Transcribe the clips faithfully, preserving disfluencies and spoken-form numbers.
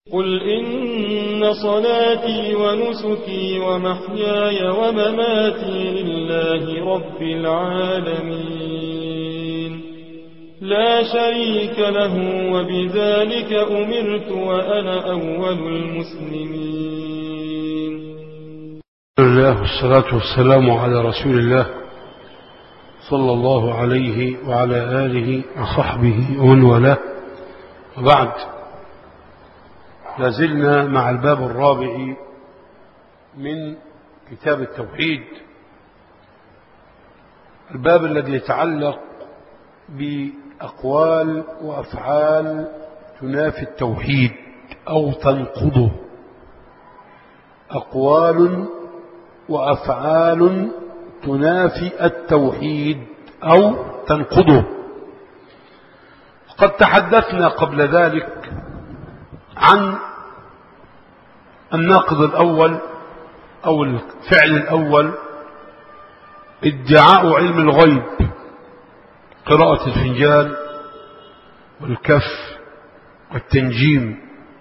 قل إن صلاتي ونسكي ومحياي ومماتي لله رب العالمين لا شريك له وبذلك أمرت وأنا أول المسلمين. الله والصلاة والسلام على رسول الله صلى الله عليه وعلى آله وصحبه ومن والاه، وبعد، لازلنا مع الباب الرابع من كتاب التوحيد، الباب الذي يتعلق بأقوال وأفعال تنافي التوحيد أو تنقضه. أقوال وأفعال تنافي التوحيد أو تنقضه. قد تحدثنا قبل ذلك عن الناقض الأول أو الفعل الأول، ادعاء علم الغيب، قراءة الفنجان والكف والتنجيم.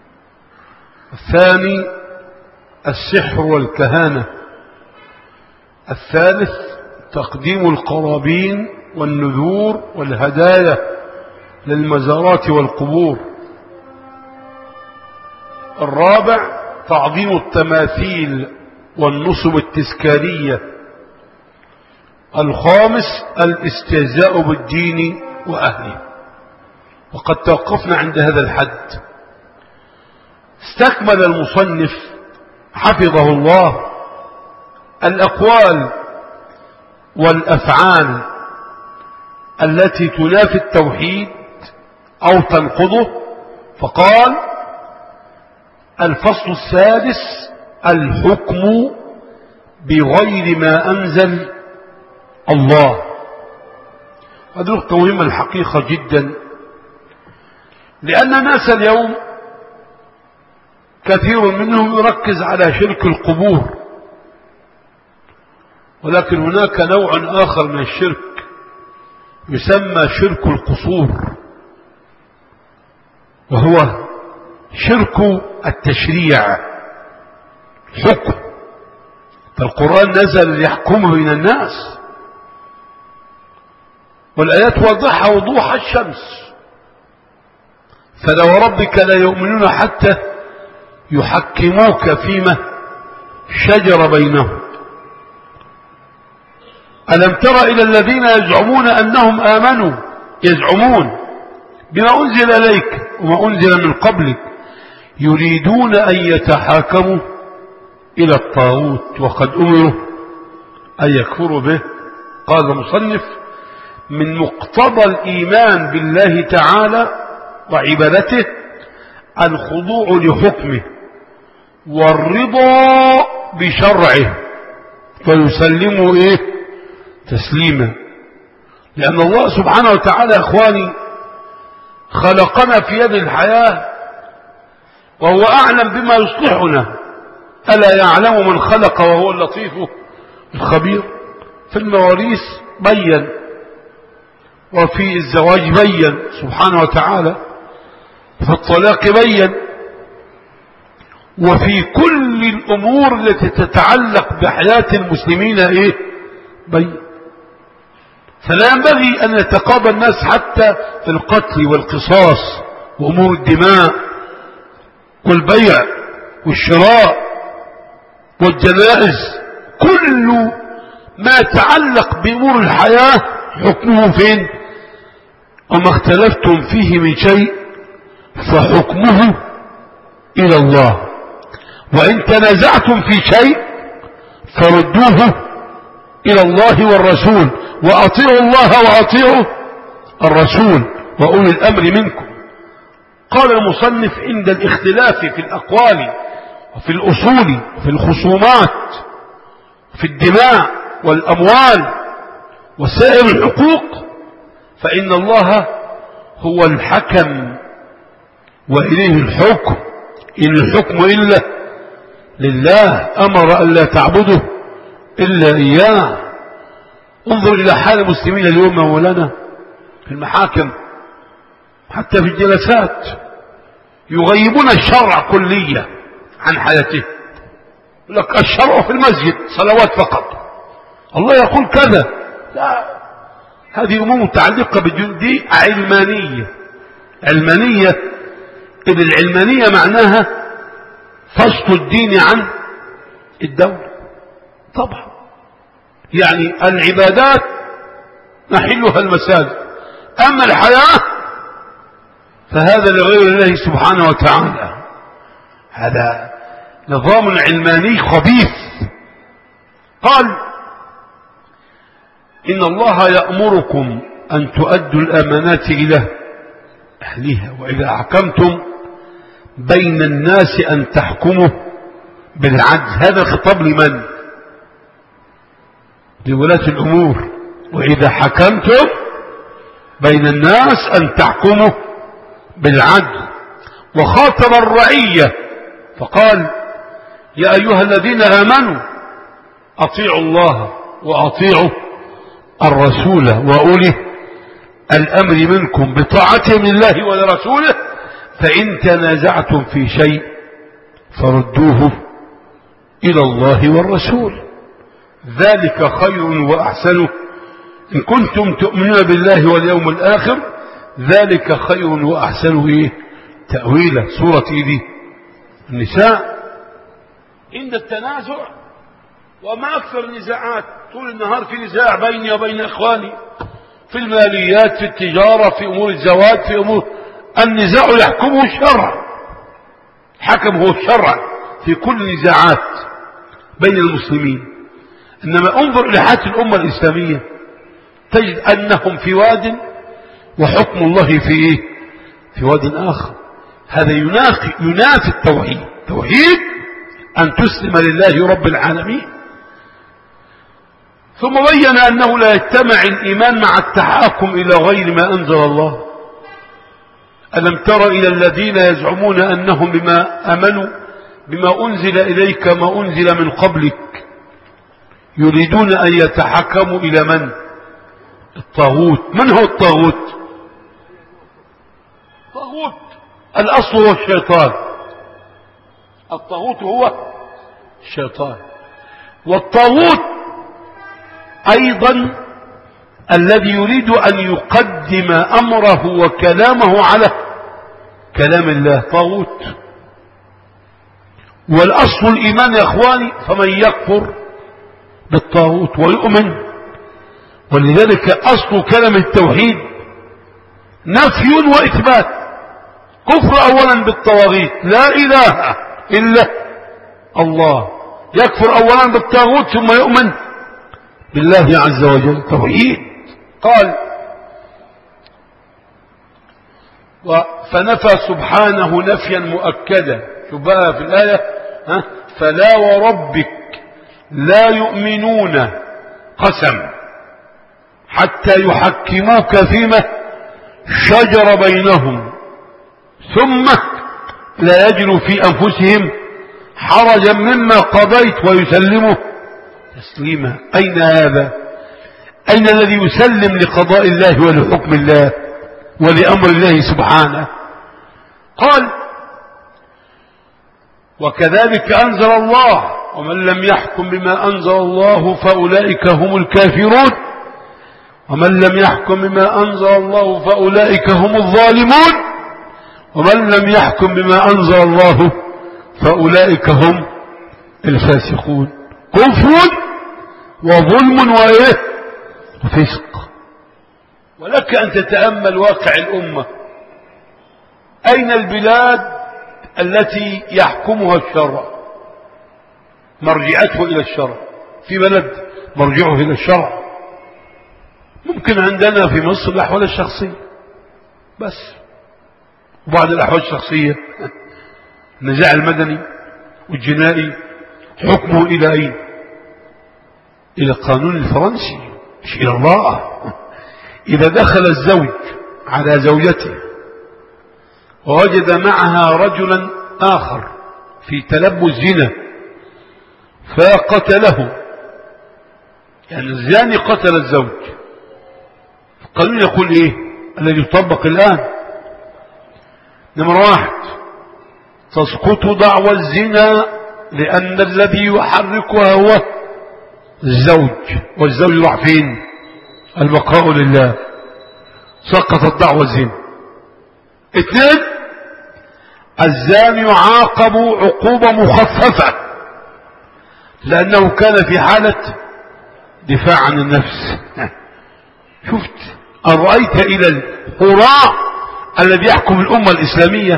الثاني السحر والكهانة. الثالث تقديم القرابين والنذور والهدايا للمزارات والقبور. الرابع تعظيم التماثيل والنصب التذكارية. الخامس الاستهزاء بالدين وأهله. وقد توقفنا عند هذا الحد. استكمل المصنف حفظه الله الأقوال والأفعال التي تنافي التوحيد أو تنقضه، فقال: الفصل السادس الحكم بغير ما أنزل الله. هذه نقطة مهمة الحقيقة جدا، لأن الناس اليوم كثير منهم يركز على شرك القبور، ولكن هناك نوع آخر من الشرك يسمى شرك القصور، وهو شرك التشريع، حكم. فالقرآن نزل ليحكم بين الناس، والآيات واضحة وضوح الشمس. فلو ربك لا يؤمنون حتى يحكموك فيما شجر بينهم. ألم تر إلى الذين يزعمون أنهم آمنوا، يزعمون بما أنزل إليك وما أنزل من قبلك، يريدون أن يتحاكموا إلى الطاغوت وقد أمروا أن يكفروا به. قال المصنف: من مقتضى الإيمان بالله تعالى وعبادته الخضوع لحكمه والرضا بشرعه، فيسلموا إيه؟ تسليما. لأن الله سبحانه وتعالى يا إخواني خلقنا في يد الحياة، وهو أعلم بما يصلحنا. ألا يعلم من خلق وهو اللطيف الخبير. في المواريث بين، وفي الزواج بين سبحانه وتعالى، وفي الطلاق بين، وفي كل الأمور التي تتعلق بحياة المسلمين إيه؟ بين. فلا ينبغي أن يتقاضى الناس حتى في القتل والقصاص وأمور الدماء والبيع والشراء والجنائز. كل ما يتعلق بأمور الحياة حكمه فين؟ وما اختلفتم فيه من شيء فحكمه إلى الله، وإن تنازعتم في شيء فردوه إلى الله والرسول، وأطيعوا الله وأطيعوا الرسول وأولي الأمر منكم. قال المصنف: عند الاختلاف في الأقوال وفي الأصول وفي الخصومات في الدماء والأموال وسائر الحقوق، فإن الله هو الحكم وإليه الحكم، إن الحكم إلا لله، أمر أن لا تعبده إلا إياه. انظر إلى حال المسلمين اليوم مولانا في المحاكم، حتى في الجلسات يغيبون الشرع كليا عن حياته. يقول لك الشرع في المسجد صلوات فقط، الله يقول كذا. لا، هذه أمور متعلقة بدي علمانية. علمانية، إذ العلمانية معناها فصل الدين عن الدولة طبعا. يعني العبادات محلها المساجد، أما الحياة فهذا لغير الله سبحانه وتعالى. هذا نظام علماني خبيث. قال إن الله يأمركم أن تؤدوا الأمانات إلى أهلها وإذا حكمتم بين الناس أن تحكموا بالعدل. هذا الخطاب لمن؟ لولاة الأمور. وإذا حكمتم بين الناس أن تحكموا بالعدل. وخاطب الرعية فقال يا أيها الذين آمنوا أطيعوا الله وأطيعوا الرسول وأولي الأمر منكم بطاعتهم لله ولرسوله فإن تنازعتم في شيء فردوه إلى الله والرسول ذلك خير وأحسن إن كنتم تؤمنون بالله واليوم الآخر ذلك خير وأحسن إيه تأويلا. سورة إيه النساء. عند التنازع وما أكثر النزاعات، طول النهار في نزاع بيني وبين إخواني في الماليات، في التجارة، في أمور الزواج، في أمور النزاع يحكمه الشرع. حكم هو الشرع في كل النزاعات بين المسلمين. إنما انظر إلى حالة الأمة الإسلامية تجد أنهم في واد وحكم الله في إيه؟ في واد آخر. هذا ينافي ينافي التوحيد. توحيد أن تسلم لله رب العالمين. ثم بين أنه لا يجتمع الإيمان مع التحاكم إلى غير ما أنزل الله. ألم تر إلى الذين يزعمون أنهم بما أمنوا بما أنزل إليك ما أنزل من قبلك يريدون أن يتحكموا إلى من؟ الطاغوت. من هو الطاغوت؟ الطاغوت الأصل هو الشيطان. الطاغوت هو الشيطان. والطاغوت أيضا الذي يريد أن يقدم أمره وكلامه على كلام الله طاغوت. والأصل الإيمان يا أخواني، فمن يكفر بالطاغوت ويؤمن. ولذلك أصل كلمة التوحيد نفي وإثبات. كفر أولا بالطواغيت لا إله إلا الله، يكفر أولا بالطاغوت ثم يؤمن بالله عز وجل. توحيد. قال فنفى سبحانه نفيا مؤكدا. شوف بقى في الآية ها؟ فلا وربك لا يؤمنون قسم حتى يحكموك فيما شجر بينهم ثم لا يجدوا في أنفسهم حرجا مما قضيت ويسلموا تسليما. أين هذا؟ أين الذي يسلم لقضاء الله ولحكم الله ولأمر الله سبحانه؟ قال وكذلك أنزل الله ومن لم يحكم بما أنزل الله فأولئك هم الكافرون ومن لم يحكم بما أنزل الله فأولئك هم الظالمون ومن لم يحكم بما أنزل الله فأولئك هم الفاسقون. كفر وظلم وإيه وفسق. ولك أن تتأمل واقع الأمة. أين البلاد التي يحكمها الشرع مرجعته إلى الشرع؟ في بلد مرجعه إلى الشرع؟ ممكن عندنا في مصر الأحوال الشخصية بس، وبعد الأحوال الشخصية النزاع المدني والجنائي حكمه إلى أين؟ إلى القانون الفرنسي مش إلى الله. إذا دخل الزوج على زوجته ووجد معها رجلا آخر في تلبس زنا فقتله، يعني الزاني قتل الزوج، القانون يقول إيه الذي يطبق الآن؟ نمرة واحد تسقط دعوى الزنا لأن الذي يحركها هو الزوج، والزوج يروح فين؟ البقاء لله. سقطت دعوى الزنا. اثنين، الزاني يعاقب عقوبة مخففة لأنه كان في حالة دفاع عن النفس. شفت؟ أرأيت إلى الهراء الذي يحكم الأمة الإسلامية؟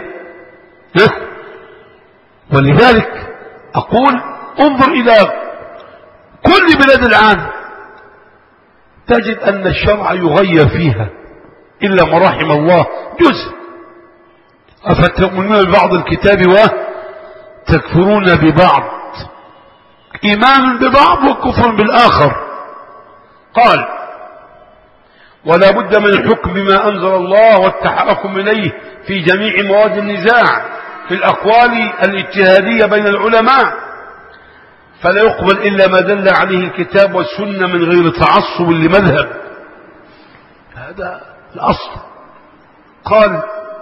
ولذلك أقول انظر إلى كل بلاد العالم تجد أن الشرع يغير فيها إلا ما رحم الله جزء. أفتؤمنون ببعض الكتاب وتكفرون ببعض، إيمان ببعض وكفر بالآخر. قال ولا بد من الحكم بما أنزل الله والتحكم إليه في جميع مواد النزاع في الأقوال الاجتهادية بين العلماء، فلا يقبل إلا ما دل عليه الكتاب والسنة من غير تعصب لمذهب. هذا الأصل. قال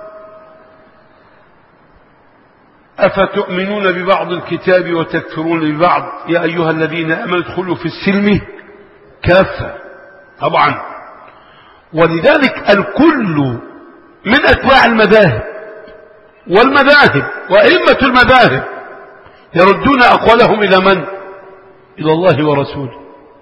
أفتؤمنون ببعض الكتاب وتكفرون ببعض يا أيها الذين آمنوا ادخلوا في السلم كافة. طبعا ولذلك الكل من أتباع المذاهب والمذاهب وأئمة المذاهب يردون أقوالهم إلى من؟ إلى الله ورسوله.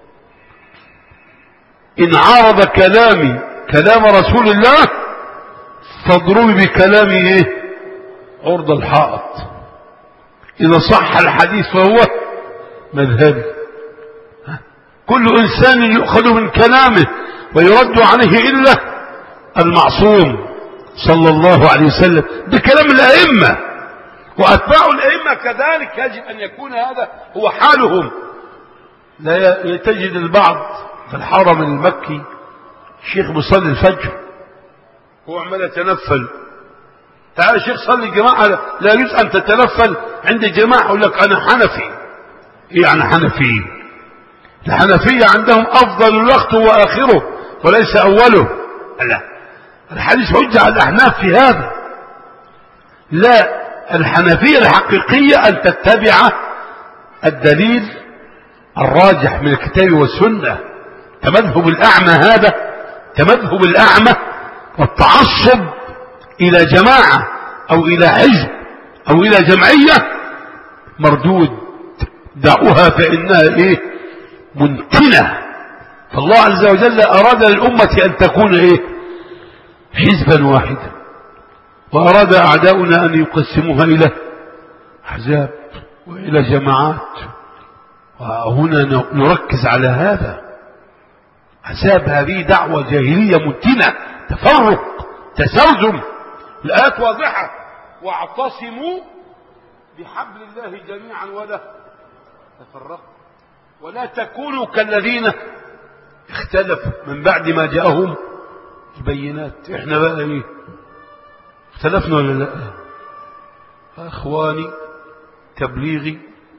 إن عارض كلامي كلام رسول الله فاضربوا بكلامي إيه؟ عرض الحائط. إذا صح الحديث فهو مذهبي. كل إنسان يؤخذ من كلامه ويرد عليه إلا المعصوم صلى الله عليه وسلم. بكلام الأئمة وأتباع الأئمة كذلك يجب أن يكون هذا هو حالهم. لا تجد البعض في الحرم المكي الشيخ بيصلي الفجر هو عمال يتنفل. تعال يا شيخ صلي الجماعة، لا يجوز أن تتنفل عند الجماعة. يقول لك أنا حنفي. إيه يعني حنفي؟ الحنفية عندهم أفضل الوقت وآخره وليس أوله. لا، الحديث حجة على الأحناف في هذا. لا، الحنفية الحقيقية أن تتبع الدليل الراجح من الكتاب والسنة. تمذهب الأعمى هذا تمذهب الأعمى والتعصب إلى جماعة أو إلى حزب أو إلى جمعية مردود. دعوها فإنها إيه؟ منتنة. فالله عز وجل أراد للأمة أن تكون إيه؟ حزبا واحدا، وأراد أعداؤنا أن يقسموها إلى أحزاب وإلى جماعات. وهنا نركز على هذا. أحزاب هذه دعوة جاهلية منتنة، تفرق، تسرجم. الآيات واضحة: واعتصموا بحبل الله جميعا ولا تفرقوا ولا تكونوا كالذين اختلفوا من بعد ما جاءهم البينات. احنا بقى ايه؟ اختلفنا ولا لا؟ اخواني، تبليغي،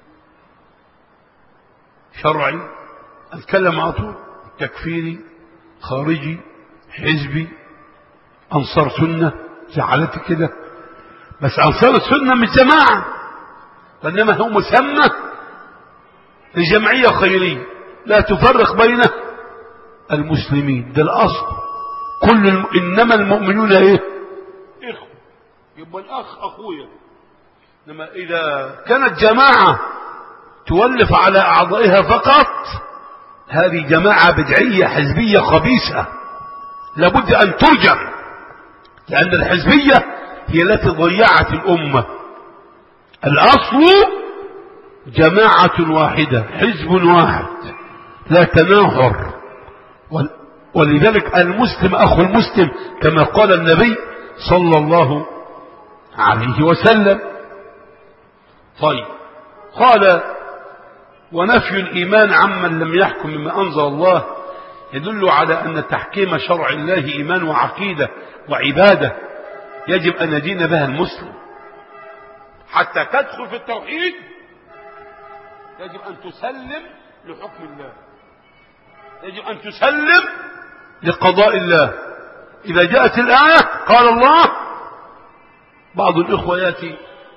شرعي، اتكلم على طول، تكفيري، خارجي، حزبي، انصار سنه، زعلت كده. بس انصار السنه مش جماعه، وانما هو مسمى لجمعيه خيريه لا تفرق بين المسلمين. ده الاصل. كل الم... انما المؤمنون ايه؟ اخوه. يبقى الاخ اخويا. انما اذا كانت جماعه تولف على اعضائها فقط، هذه جماعه بدعيه حزبيه خبيثه لابد ان ترجم. لان الحزبيه هي التي ضيعت الامه. الاصل جماعه واحده، حزب واحد، لا تناحر. ولذلك المسلم اخو المسلم كما قال النبي صلى الله عليه وسلم. طيب، قال ونفي الايمان عمن لم يحكم بما انزل الله يدل على ان تحكيم شرع الله ايمان وعقيده وعباده يجب ان يدين بها المسلم. حتى تدخل في التوحيد يجب ان تسلم لحكم الله، يجب ان تسلم لقضاء الله. إذا جاءت الآية قال الله، بعض الإخوة يأتي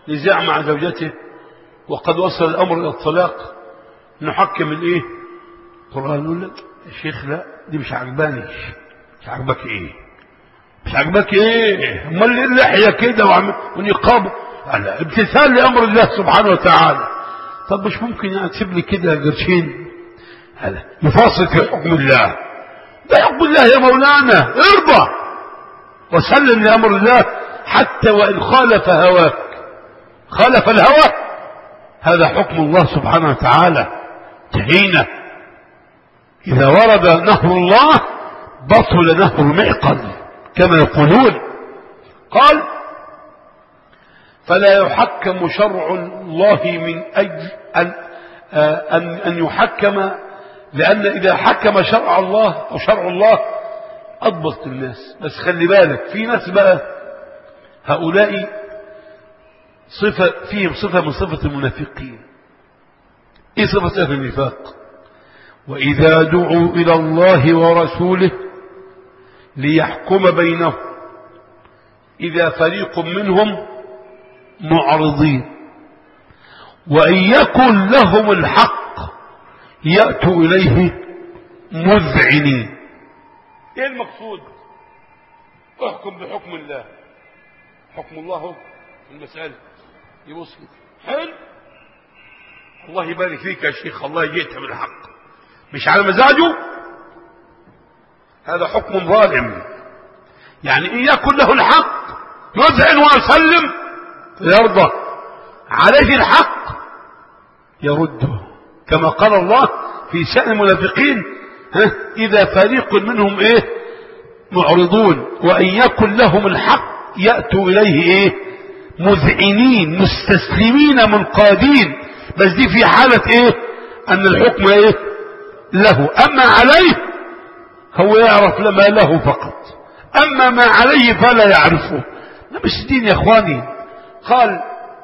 نزاع مع زوجته وقد وصل الأمر إلى الطلاق، نحكم الإيه؟ القرآن. يقول لك يا شيخ لا دي مش عجباني. مش عجبك إيه؟ مش عجبك إيه؟ أمال اللحية كده ونقابه؟ لا، امتثال لأمر الله سبحانه وتعالى. طب مش ممكن يعني تسيب لي كده قرشين؟ هذا يفاصل في حكم الله. ده حكم الله يا مولانا، ارضى وسلم لأمر الله حتى وإن خالف هواك. خالف الهوى هذا حكم الله سبحانه وتعالى. تهينا إذا ورد نهر الله بطل نهر المعقل كما يقولون. قال فلا يحكم شرع الله من أجل أن, أن, أن يحكم، لأن إذا حكم شرع الله أو شرع الله أضبط الناس. بس خلي بالك في ناس بقى هؤلاء صفة فيهم صفة من صفة المنافقين. إيه صفة أهل النفاق؟ وإذا دعوا إلى الله ورسوله ليحكم بينهم إذا فريق منهم معرضين وإن يكن لهم الحق يأتوا إليه مذعنين. إيه المقصود؟ احكم بحكم الله. حكم الله في المسألة يبص حلو، الله يبارك فيك يا شيخ، الله جئت بالحق، مش على مزاجه، هذا حكم ظالم. يعني إن يكن له الحق يذعن ويسلم فيرضى، عليه الحق يرده، كما قال الله في شأن المنافقين ها إذا فريق منهم إيه معرضون وإن يكن لهم الحق يأتوا إليه إيه مذعنين مستسلمين منقادين. بس دي في حالة إيه أن الحكم إيه له، أما عليه هو يعرف ما له فقط، أما ما عليه فلا يعرفه. ده مش دين يا إخواني. قال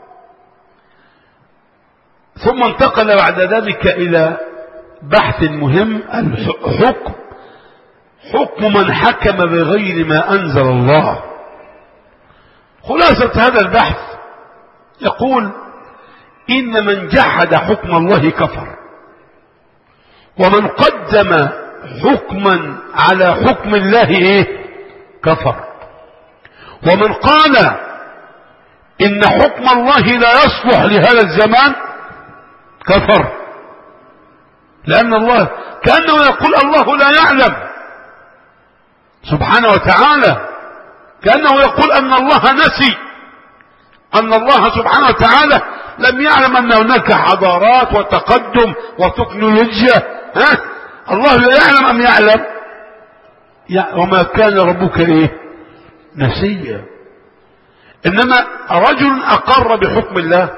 ثم انتقل بعد ذلك إلى بحث مهم، الحكم حكم من حكم بغير ما أنزل الله. خلاصة هذا البحث يقول إن من جحد حكم الله كفر، ومن قدم حكما على حكم الله إيه كفر، ومن قال إن حكم الله لا يصلح لهذا الزمان كفر، لأن الله كأنه يقول الله لا يعلم سبحانه وتعالى، كأنه يقول أن الله نسي، أن الله سبحانه وتعالى لم يعلم أن هناك حضارات وتقدم وتكنولوجيا. ها الله لا يعلم أم يعلم؟ وما كان ربك إيه نسيا. إنما رجل أقر بحكم الله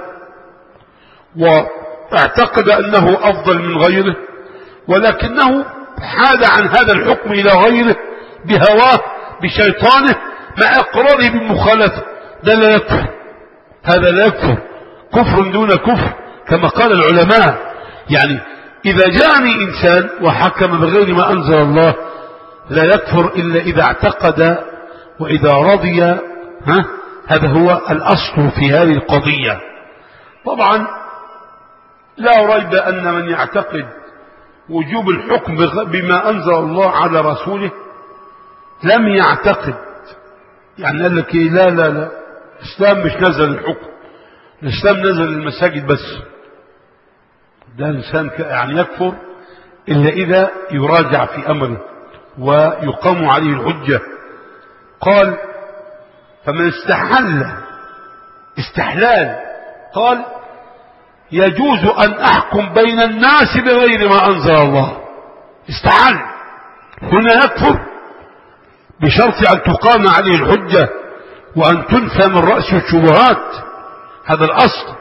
واعتقد أنه أفضل من غيره، ولكنه حاد عن هذا الحكم إلى غيره بهواه بشيطانه مع إقراره بالمخالفة، ده لا يكفر، هذا لا يكفر، كفر دون كفر كما قال العلماء. يعني إذا جاءني إنسان وحكم بغير ما أنزل الله لا يكفر إلا إذا اعتقد وإذا رضي. ها هذا هو الأصل في هذه القضية. طبعا لا ريب أن من يعتقد وجوب الحكم بما أنزل الله على رسوله لم يعتقد، يعني قال لك إيه لا لا لا الإسلام مش نزل الحكم، الإسلام نزل المساجد بس، ده إنسان يعني يكفر إلا إذا يراجع في أمره ويقام عليه الحجة. قال فمن استحل استحلال قال يجوز أن أحكم بين الناس بغير ما أنزل الله، استحل هنا يكفر بشرط أن تقام عليه الحجة وأن تنفى من رأس الشبهات، هذا الأصل.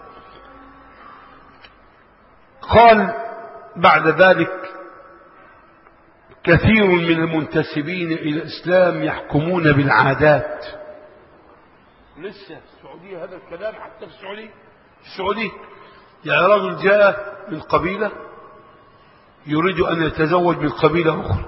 قال بعد ذلك كثير من المنتسبين إلى الإسلام يحكمون بالعادات. لسه السعودية هذا الكلام حتى في السعودية السعودية يعني رجل جاء من قبيلة يريد أن يتزوج من قبيلة أخرى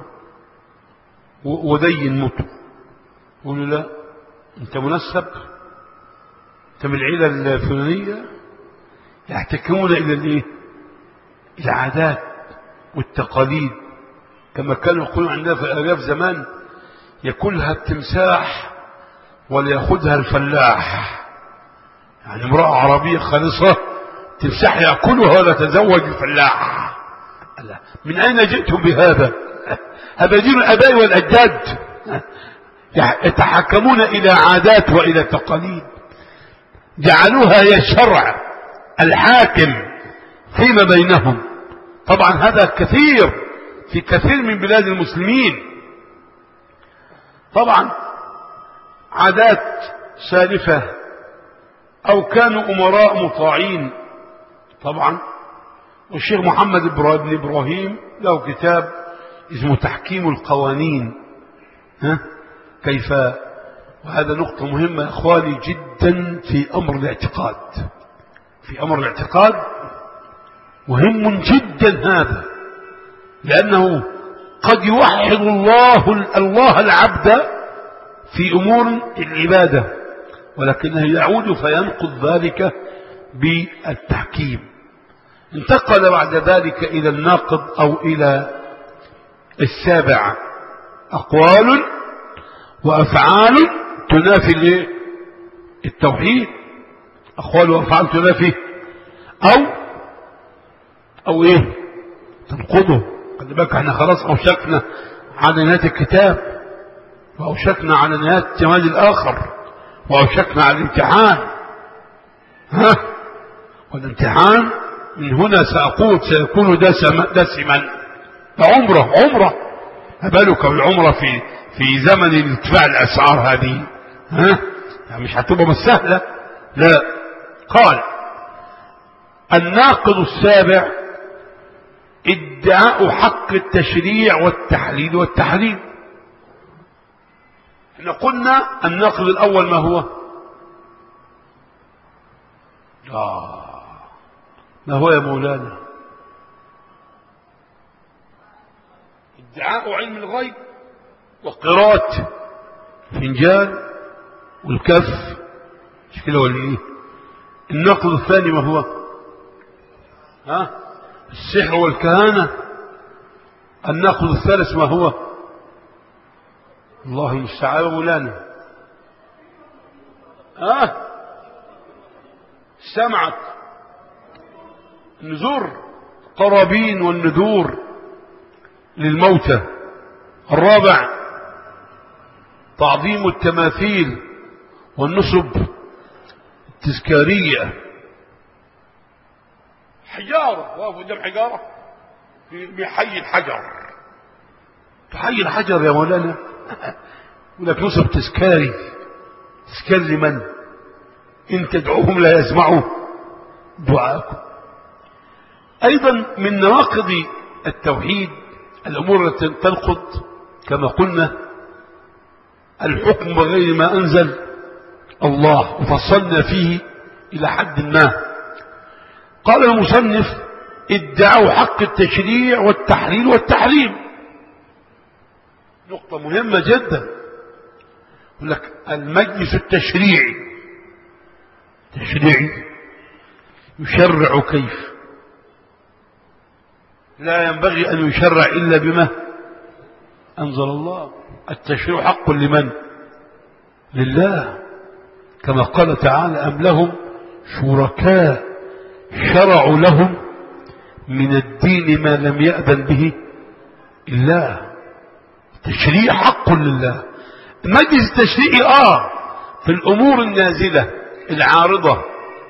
ودين موته، يقول له لا أنت منسب من العيلة الفلانية يحتكمون إلى الإيه؟ العادات والتقاليد، كما كانوا يقولون عندنا في الأرياف زمان: يأكلها التمساح ولا يأخذها الفلاح. يعني امرأة عربية خالصة تمساح يأكلها ولا تزوج الفلاح. من أين جئتم بهذا؟ هذا دين الآباء والأجداد. يتحكمون إلى عادات وإلى تقاليد، جعلوها هي الشرع الحاكم فيما بينهم. طبعا هذا كثير في كثير من بلاد المسلمين. طبعا عادات سالفة أو كانوا أمراء مطاعين. طبعا والشيخ محمد بن إبراهيم له كتاب اسمه تحكيم القوانين. ها كيف؟ وهذا نقطة مهمة يا إخواني جدا في أمر الاعتقاد. في أمر الاعتقاد مهم جدا هذا، لأنه قد يوحد الله الله العبد في أمور العبادة، ولكنه يعود فينقض ذلك بالتحكيم. انتقل بعد ذلك إلى الناقض أو إلى السابع: أقوال وأفعال تنافي التوحيد. أقوال وأفعال تنافي أو أو إيه تنقضه. قد بالك احنا خلاص أوشكنا على نهاية الكتاب، وأوشكنا على نهاية جمال الآخر، وأوشكنا على الامتحان. ها والامتحان من هنا سأقول سيكون دسما. عمره عمره أبالك بالعمرة في في زمن ارتفاع الأسعار هذه. ها يعني مش هتبقى مش سهلة. لا. قال: الناقض السابع ادعاء حق التشريع والتحليل والتحريم. احنا قلنا الناقض الأول ما هو؟ آه ما هو يا مولانا؟ ادعاء علم الغيب وقراءة فنجان والكف. مش كده ولا ايه؟ الناقض الثاني ما هو؟ ها السحر والكهانة. الناقض الثالث ما هو؟ الله المستعان مولانا. ها سمعت النذور، قرابين والنذور للموتى. الرابع تعظيم التماثيل والنصب التذكارية. حجارة واقف قدام حجارة بيحيي الحجر. تحيي الحجر يا مولانا؟ يقول لك نصب تذكاري. تذكار لمن؟ إن تدعوهم لا يسمعوا دعاءكم. أيضا من نواقض التوحيد الأمور التي تنقض كما قلنا الحكم بغير ما أنزل الله، وفصلنا فيه إلى حد ما. قال المصنف: ادعوا حق التشريع والتحليل والتحريم. نقطة مهمة جدا. يقول لك المجلس التشريعي تشريعي يشرع كيف؟ لا ينبغي أن يشرع إلا بما أنزل الله. التشريع حق لمن؟ لله، كما قال تعالى: أم لهم شركاء شرعوا لهم من الدين ما لم يأذن به الله. التشريع حق لله. المجلس التشريعي آه في الأمور النازلة العارضة،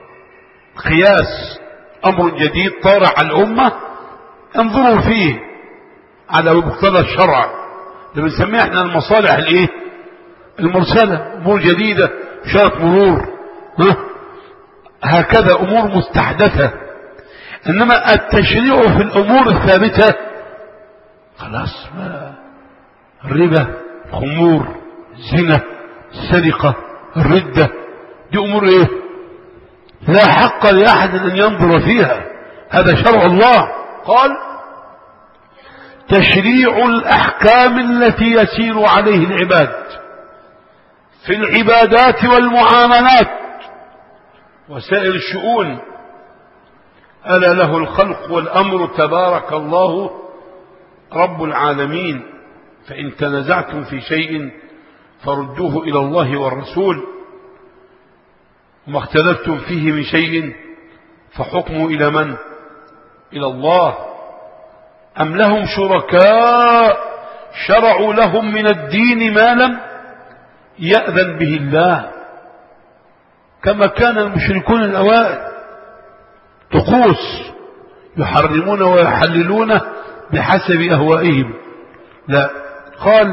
قياس أمر جديد طارع على الأمة، انظروا فيه على مقتضى الشرع. ده بنسميها احنا المصالح الايه المرسلة. امور جديدة، شرط مرور، ها هكذا امور مستحدثة. انما التشريع في الامور الثابتة خلاص، ما الربا، الخمور، الزنا، السرقة، الردة، دي امور ايه لا حق لاحد ان ينظر فيها. هذا شرع الله. قال: تشريع الأحكام التي يسير عليه العباد في العبادات والمعاملات وسائر الشؤون. ألا له الخلق والأمر تبارك الله رب العالمين. فإن تنازعتم في شيء فردوه إلى الله والرسول، وما اختلفتم فيه من شيء فحكمه إلى من؟ إلى الله. أم لهم شركاء شرعوا لهم من الدين ما لم يأذن به الله، كما كان المشركون الأوائل طقوس يحرمون ويحللون بحسب أهوائهم. لا، قال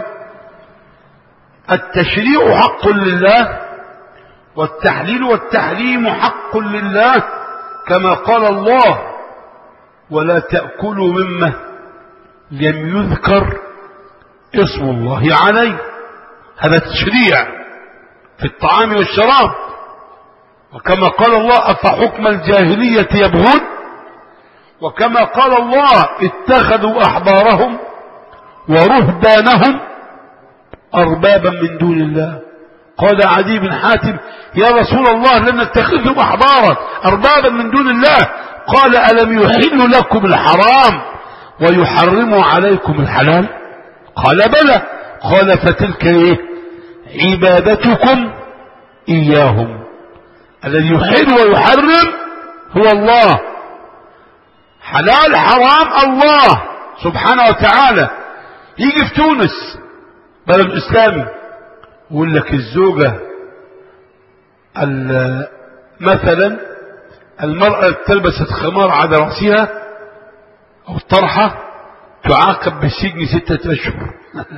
التشريع حق لله والتحليل والتحريم حق لله، كما قال الله ولا تأكلوا مما لم يذكر اسم الله عليه. هذا تشريع في الطعام والشراب. وكما قال الله أفحكم الجاهلية يبغون، وكما قال الله اتخذوا أحبارهم ورهبانهم أربابا من دون الله. قال عدي بن حاتم يا رسول الله لن نتخذهم أحبارا أربابا من دون الله. قال ألم يحل لكم الحرام ويحرم عليكم الحلال؟ قال بلى. قال فتلك ايه؟ عبادتكم إياهم. الذي يحل ويحرم هو الله، حلال حرام الله سبحانه وتعالى. يجي في تونس بلد اسلامي يقول لك الزوجة مثلا المرأة تلبست خمار على رأسها او الطرحة تعاقب بالسجن ستة اشهر.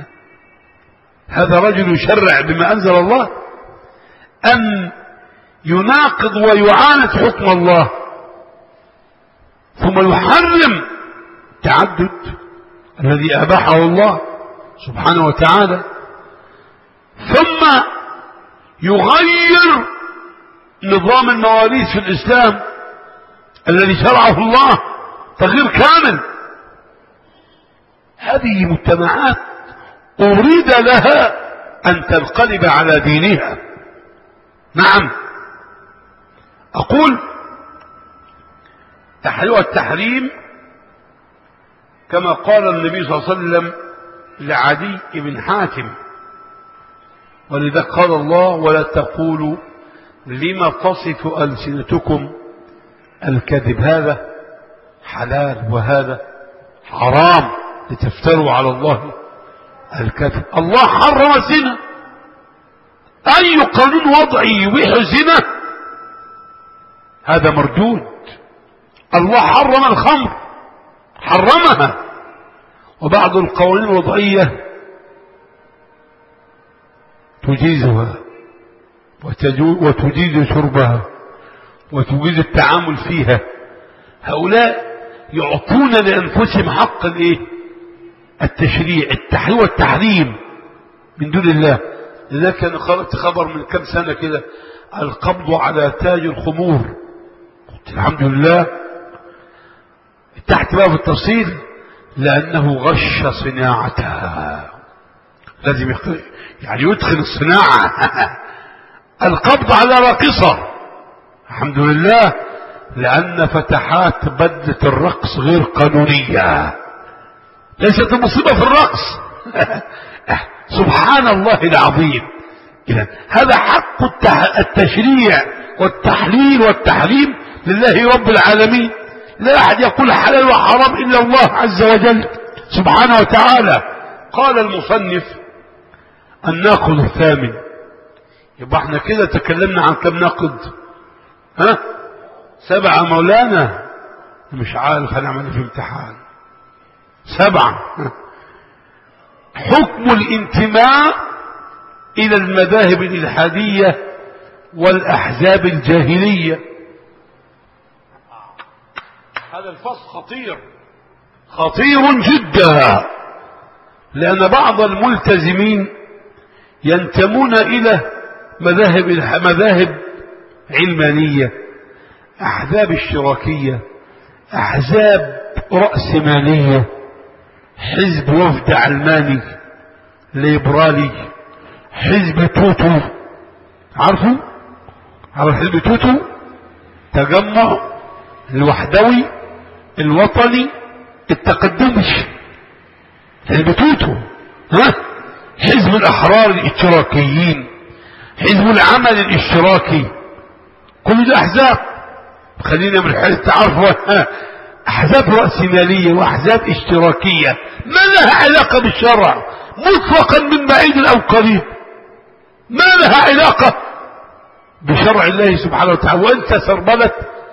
هذا رجل يشرع بما انزل الله ان يناقض ويعاند حكم الله، ثم يحرم التعدد الذي أباحه الله سبحانه وتعالى، ثم يغير نظام المواريث في الإسلام الذي شرعه الله تغيير كامل. هذه مجتمعات أريد لها أن تنقلب على دينها. نعم، أقول تحريم التحريم كما قال النبي صلى الله عليه وسلم لعدي بن حاتم، ولذا قال الله ولا تقولوا لما تصف ألسنتكم الكذب، هذا حلال وهذا حرام لتفتروا على الله الكذب. الله حرم الزنا، أي قانون وضعي يبيح الزنا هذا مردود. الله حرم الخمر، حرمها، وبعض القوانين الوضعية تجيزها وتجيز شربها وتجيز التعامل فيها. هؤلاء يعطون لأنفسهم حق الايه؟ التشريع، التحريم والتحريم من دون الله. لذلك انا قرأت خبر من كم سنة كده القبض على تاج الخمور، قلت الحمد لله. تحت بقى في التفصيل لأنه غش صناعتها، لازم يعني يدخل الصناعة. القبض على راقصة، الحمد لله، لأن فتحات بدلة الرقص غير قانونية، ليست المصيبة في الرقص. سبحان الله العظيم. إذن هذا حق التشريع والتحليل والتحريم لله رب العالمين. لا أحد يقول حلال وحرام إلا الله عز وجل سبحانه وتعالى. قال المصنف الناقض الثامن. يبقى احنا كده تكلمنا عن كم ناقض؟ ها؟ سبعة مولانا، مش عارف هنعمل في امتحان. سبعة. حكم الانتماء إلى المذاهب الإلحادية والأحزاب الجاهلية. هذا الفصل خطير خطير جدا، لأن بعض الملتزمين ينتمون إلى مذاهب مذاهب علمانية، أحزاب اشتراكية، أحزاب رأسمالية، حزب وفد علماني ليبرالي، حزب توتو. عارفوا؟ عارف حزب توتو؟ التجمع الوحدوي الوطني التقدمي البتوتو، ها، حزب الأحرار الاشتراكيين، حزب العمل الاشتراكي، كل ده أحزاب. خلينا من الحزب تعرفوا أحزاب رأسمالية وأحزاب اشتراكية ما لها علاقة بالشرع مطلقا من بعيد أو قريب، ما لها علاقة بشرع الله سبحانه وتعالى، وانت سربلت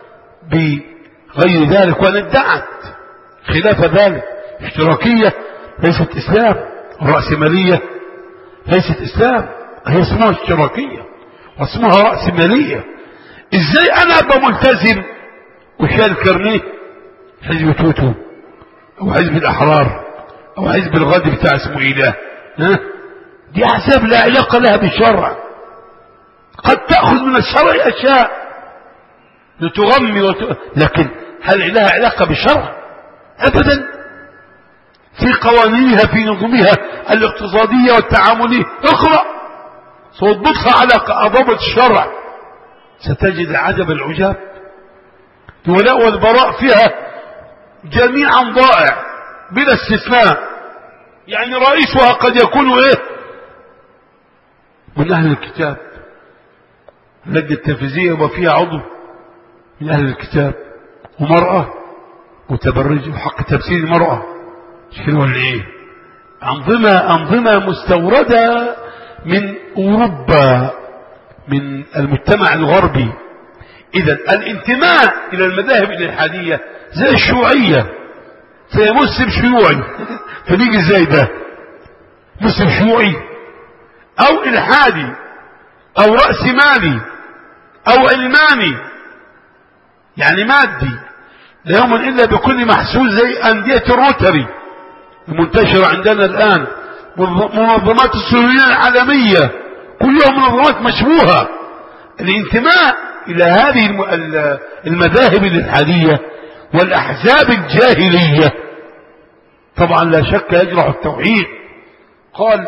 بغير ذلك وان ادعت خلاف ذلك. اشتراكية ليست اسلام، الرأسمالية ليست اسلام، هي اسمها اشتراكية واسمها رأسمالية. ازاي انا ابقى ملتزم وشال كرنيه حزب توتو او حزب الاحرار او حزب الغد بتاع اسمه اله؟ ها، دي احزاب لا علاقة لها بالشرع، قد تأخذ من الشرع اشياء لتغمي وت... لكن هل لها علاقة بالشرع؟ ابدا. في قوانينها في نظمها الاقتصادية والتعاملية اقرأ صوتبطها على ضبط الشرع ستجد العجب العجاب. الولاء والبراء فيها جميعا ضائع بلا استثناء، يعني رئيسها قد يكون ايه من اهل الكتاب، اللجنة التنفيذية وفيها عضو من اهل الكتاب، ومرأة متبرجة وحق تمثيل المرأة، شنو ولا ايه؟ انظمة انظمة مستوردة من اوروبا من المجتمع الغربي. اذا الانتماء الى المذاهب الالحادية زي الشيوعية، زي مسلم شيوعي فنيجي ازاي ده مسلم شيوعي او الحادي او رأسمالي او علماني يعني مادي، لا يوم الا بكل محسوس زي اندية الروتري المنتشرة عندنا الان، منظمات الصهيونية العالمية كلهم منظمات مشبوهة. الانتماء الى هذه المذاهب الالحادية والاحزاب الجاهلية طبعا لا شك يجرح التوحيد. قال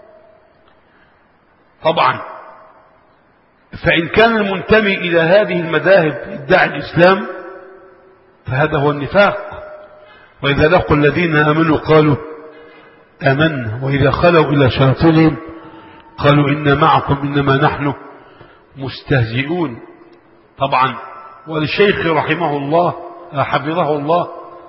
طبعا فإن كان المنتمي إلى هذه المذاهب يدعي الإسلام فهذا هو النفاق. وإذا لقوا الذين آمنوا قالوا آمنا وإذا خلوا إلى شياطينهم قالوا إنا معكم إنما نحن مستهزئون. طبعا وللشيخ رحمه الله حفظه الله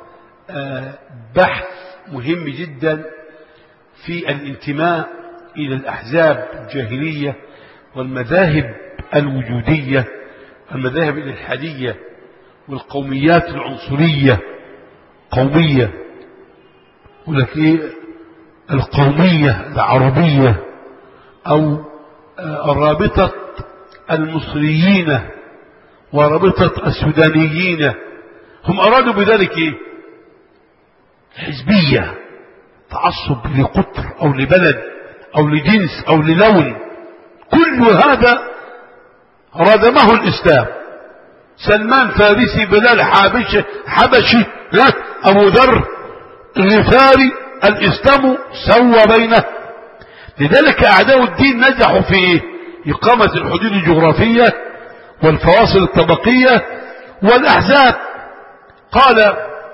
بحث مهم جدا في الانتماء إلى الأحزاب الجاهلية والمذاهب الوجودية المذاهب الإلحادية والقوميات العنصرية قومية، ولكن القومية العربية أو رابطة المصريين ورابطة السودانيين هم أرادوا بذلك إيه؟ حزبية، تعصب لقطر أو لبلد أو لجنس أو للون، كل هذا ردمه الإسلام. سلمان فارسي بلال حبشي حبشي أبو ذر الغفاري الإسلام سوى بينه. لذلك أعداء الدين نجحوا في إقامة الحدود الجغرافية والفواصل الطبقية والأحزاب. قال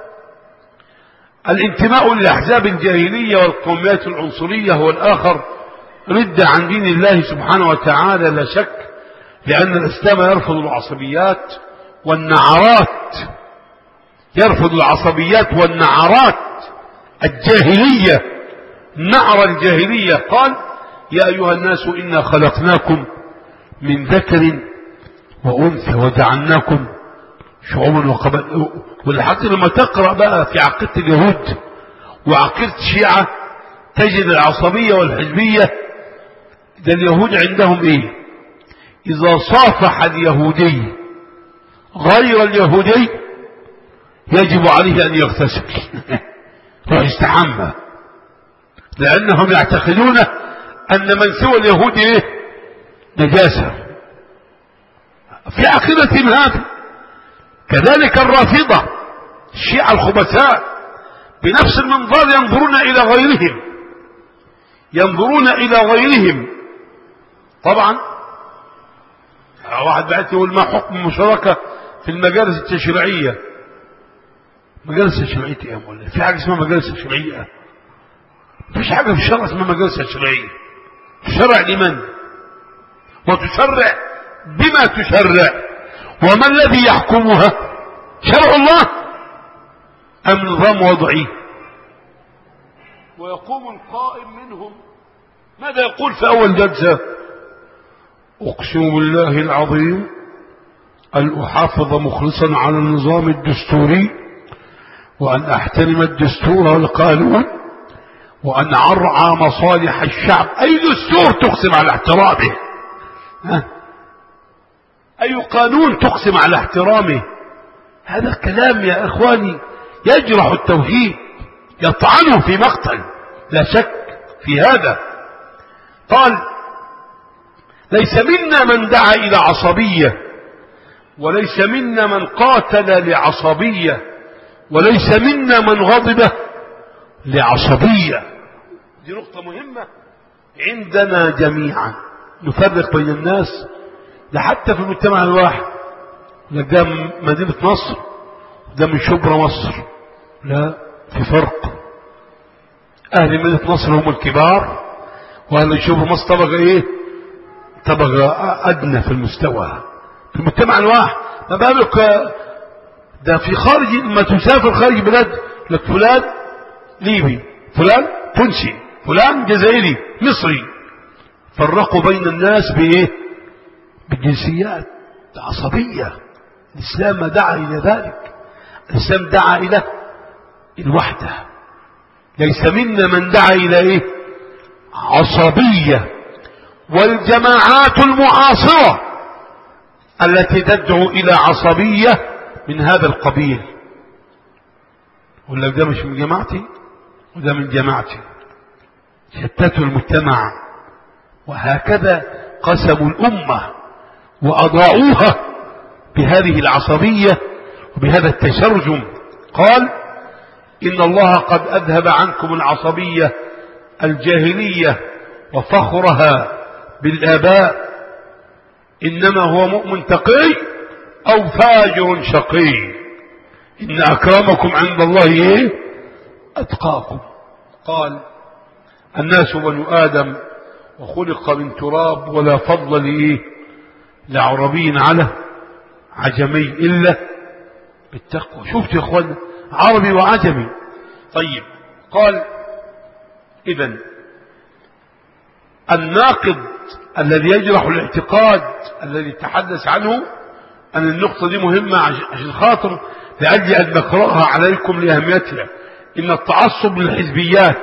الانتماء للأحزاب الجاهلية والقوميات العنصرية هو الآخر ردة عن دين الله سبحانه وتعالى لا شك، لأن الإسلام يرفض العصبيات والنعرات، يرفض العصبيات والنعرات الجاهلية، نعر الجاهلية. قال يا أيها الناس إنا خلقناكم من ذكر وأنثى وجعلناكم شعوبا وقبائل. ولحتى لما تقرأ بقى في عقيدة اليهود وعقيدة الشيعة تجد العصبية والحزبية. ده اليهود عندهم ايه؟ إذا صافح اليهودي غير اليهودي يجب عليه أن يغتسل ويستحمى، لأنهم يعتقدون أن من سوى اليهود ايه؟ نجاسة في عقيدتهم هذا. كذلك الرافضة الشيعة الخبثاء بنفس المنظار ينظرون إلى غيرهم، ينظرون إلى غيرهم. طبعا واحد بعت يقول ما حكم المشاركة في المجالس التشريعية. مجالس تشريعية يا مولانا؟ في حاجة اسمها مجالس تشريعية؟ مفيش حاجة في الشرع اسمها مجالس تشريعية. تشرع لمن؟ وتشرع بما تشرع، وما الذي يحكمها؟ شرع الله أم نظام وضعي؟ ويقوم القائم منهم ماذا يقول في أول جلسة؟ أقسم بالله العظيم أن أحافظ مخلصا على النظام الدستوري، وأن أحترم الدستور والقانون، وأن أرعى مصالح الشعب. أي دستور تقسم على احترامه؟ ها؟ أي قانون تقسم على احترامه؟ هذا الكلام يا إخواني يجرح التوحيد، يطعنه في مقتل، لا شك في هذا. قال ليس منا من دعا إلى عصبية، وليس منا من قاتل لعصبية، وليس منا من غضب لعصبية. دي نقطة مهمة عندنا جميعا، نفرق بين الناس. ده حتى في المجتمع الواحد، ده مدينة نصر، ده من شبرا مصر، لا، في فرق. أهل مدينة نصر هم الكبار، وأهل شبرا مصر طبقة إيه؟ طبقة أدنى في المستوى في المجتمع الواحد. ما بالك ده في خارج، ما تسافر خارج بلاد لك فلان ليبي، فلان تونسي، فلان جزائري، مصري. فرقوا بين الناس بإيه؟ بالجنسيات، عصبية. الإسلام ما دعا إلى ذلك، الإسلام دعا إلى الوحدة. ليس منا من دعا إلى إيه؟ عصبية. والجماعات المعاصرة التي تدعو إلى عصبية من هذا القبيل، ولا ده مش من جماعتي وده من جماعتي، شتتوا المجتمع، وهكذا قسموا الأمة وأضاعوها بهذه العصبية وبهذا التشرجم. قال إن الله قد أذهب عنكم العصبية الجاهلية وفخرها بالآباء، إنما هو مؤمن تقي أو فاجر شقي، إن أكرمكم عند الله إيه؟ أتقاكم. قال الناس بنو آدم وخلق من تراب، ولا فضل لإيه؟ لعربي على عجمي إلا بالتقوى. شفت يا إخوان، عربي وعجمي. طيب، قال إذن الناقض الذي يجرح الاعتقاد الذي تحدث عنه، أن النقطة دي مهمة عشان خاطر لأجل أن نقرأها عليكم لأهميتها. إن التعصب للحزبيات،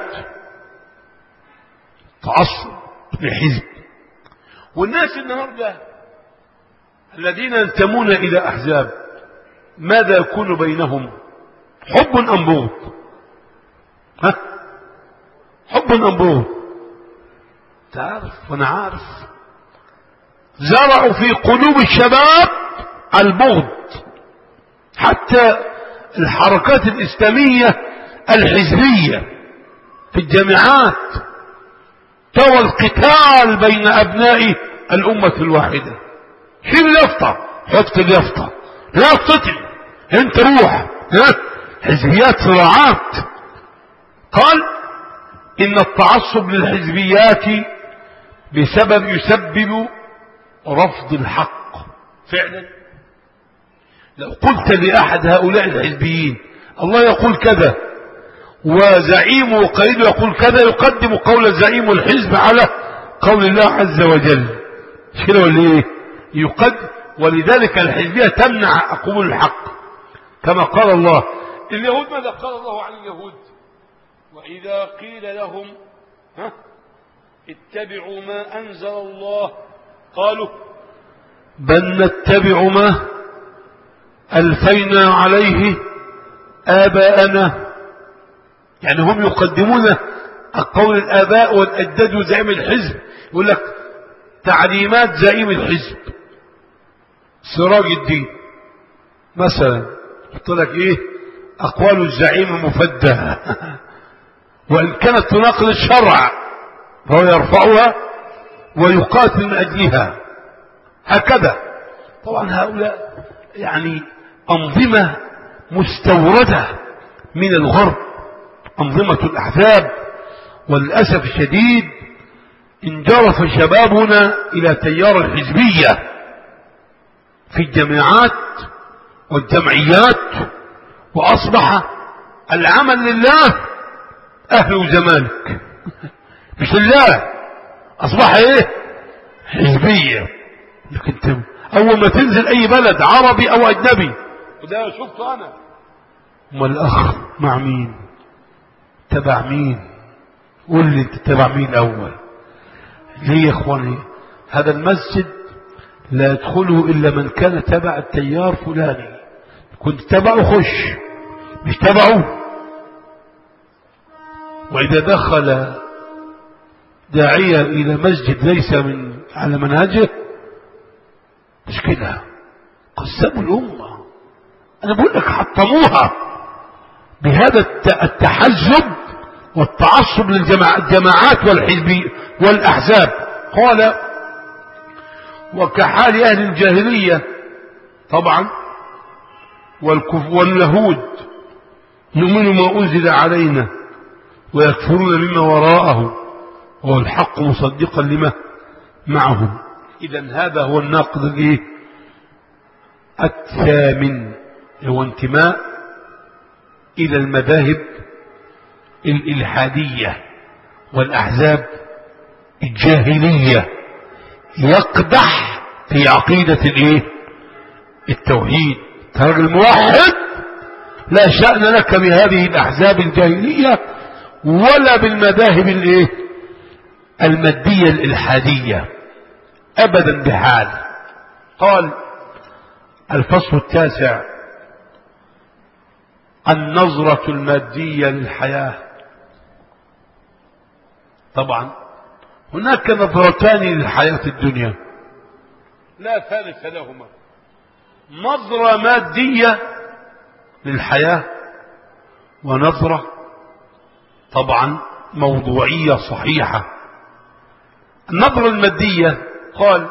تعصب للحزب، والناس النهاردة الذين ينتمون إلى أحزاب ماذا يكون بينهم؟ حب أم بغض؟ ها؟ حب أم بغض؟ تعرف وأنا عارف، زرعوا في قلوب الشباب البغض. حتى الحركات الإسلامية الحزبية في الجامعات ترى القتال بين أبناء الأمة الواحدة. شيل اليافطة، حط اليافطة، لا تطل انت روح، ها؟ حزبيات صراعات. قال إن التعصب للحزبيات بسبب يسبب رفض الحق. فعلا لو قلت لأحد هؤلاء الحزبيين الله يقول كذا وزعيمه وقائده يقول كذا، يقدم قول الزعيم والحزب على قول الله عز وجل. شنو ولا ايه؟ يقدم. ولذلك الحزبية تمنع قبول الحق، كما قال الله. اليهود ماذا قال الله عن اليهود؟ وإذا قيل لهم ها اتبعوا ما أنزل الله قالوا بل نتبع ما ألفينا عليه آباءنا. يعني هم يقدمون قول الآباء والأجداد وزعيم الحزب. يقول لك تعليمات زعيم الحزب سراج الدين مثلا، قلت لك ايه؟ أقوال الزعيم المفدى وإن كانت تناقض الشرع فهو يرفعها ويقاتل من أجلها. هكذا طبعا هؤلاء يعني أنظمة مستوردة من الغرب، أنظمة الأحزاب. وللأسف الشديد انجرف شبابنا إلى تيار الحزبية في الجامعات والجمعيات، وأصبح العمل لله أهل وزمالك مش لله، أصبح إيه؟ حزبية. لكن أول ما تنزل أي بلد عربي أو أجنبي، وده شفته أنا، أما الأخ مع مين؟ تبع مين؟ قول لي أنت تبع مين الأول؟ ليه يا إخواني؟ هذا المسجد لا يدخله إلا من كان تبع التيار فلاني، كنت تبعه خش، مش تبعه. وإذا دخل داعية إلى مسجد ليس من على منهجه مشكلة، قسموا الأمة. أنا بقول لك حطموها بهذا التحزب والتعصب للجماعات والحزب والأحزاب. قال وكحال أهل الجاهلية طبعا واليهود يؤمنوا ما أنزل علينا ويكفرون مما وراءه وهو الحق مصدقا لما معهم. إذن هذا هو الناقض الايه الثامن، هو انتماء إلى المذاهب الإلحادية والأحزاب الجاهلية، يقدح في عقيدة الايه التوحيد. ترى الموحد لا شأن لك بهذه الأحزاب الجاهلية ولا بالمذاهب الايه المادية الإلحادية أبدا بحال. قال الفصل التاسع النظرة المادية للحياة. طبعا هناك نظرتان للحياة الدنيا لا ثالث لهما، نظرة مادية للحياة ونظرة طبعا موضوعية صحيحة. النظرة المادية قال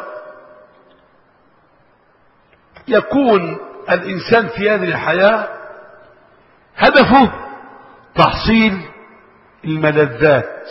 يكون الإنسان في هذه الحياة هدفه تحصيل الملذات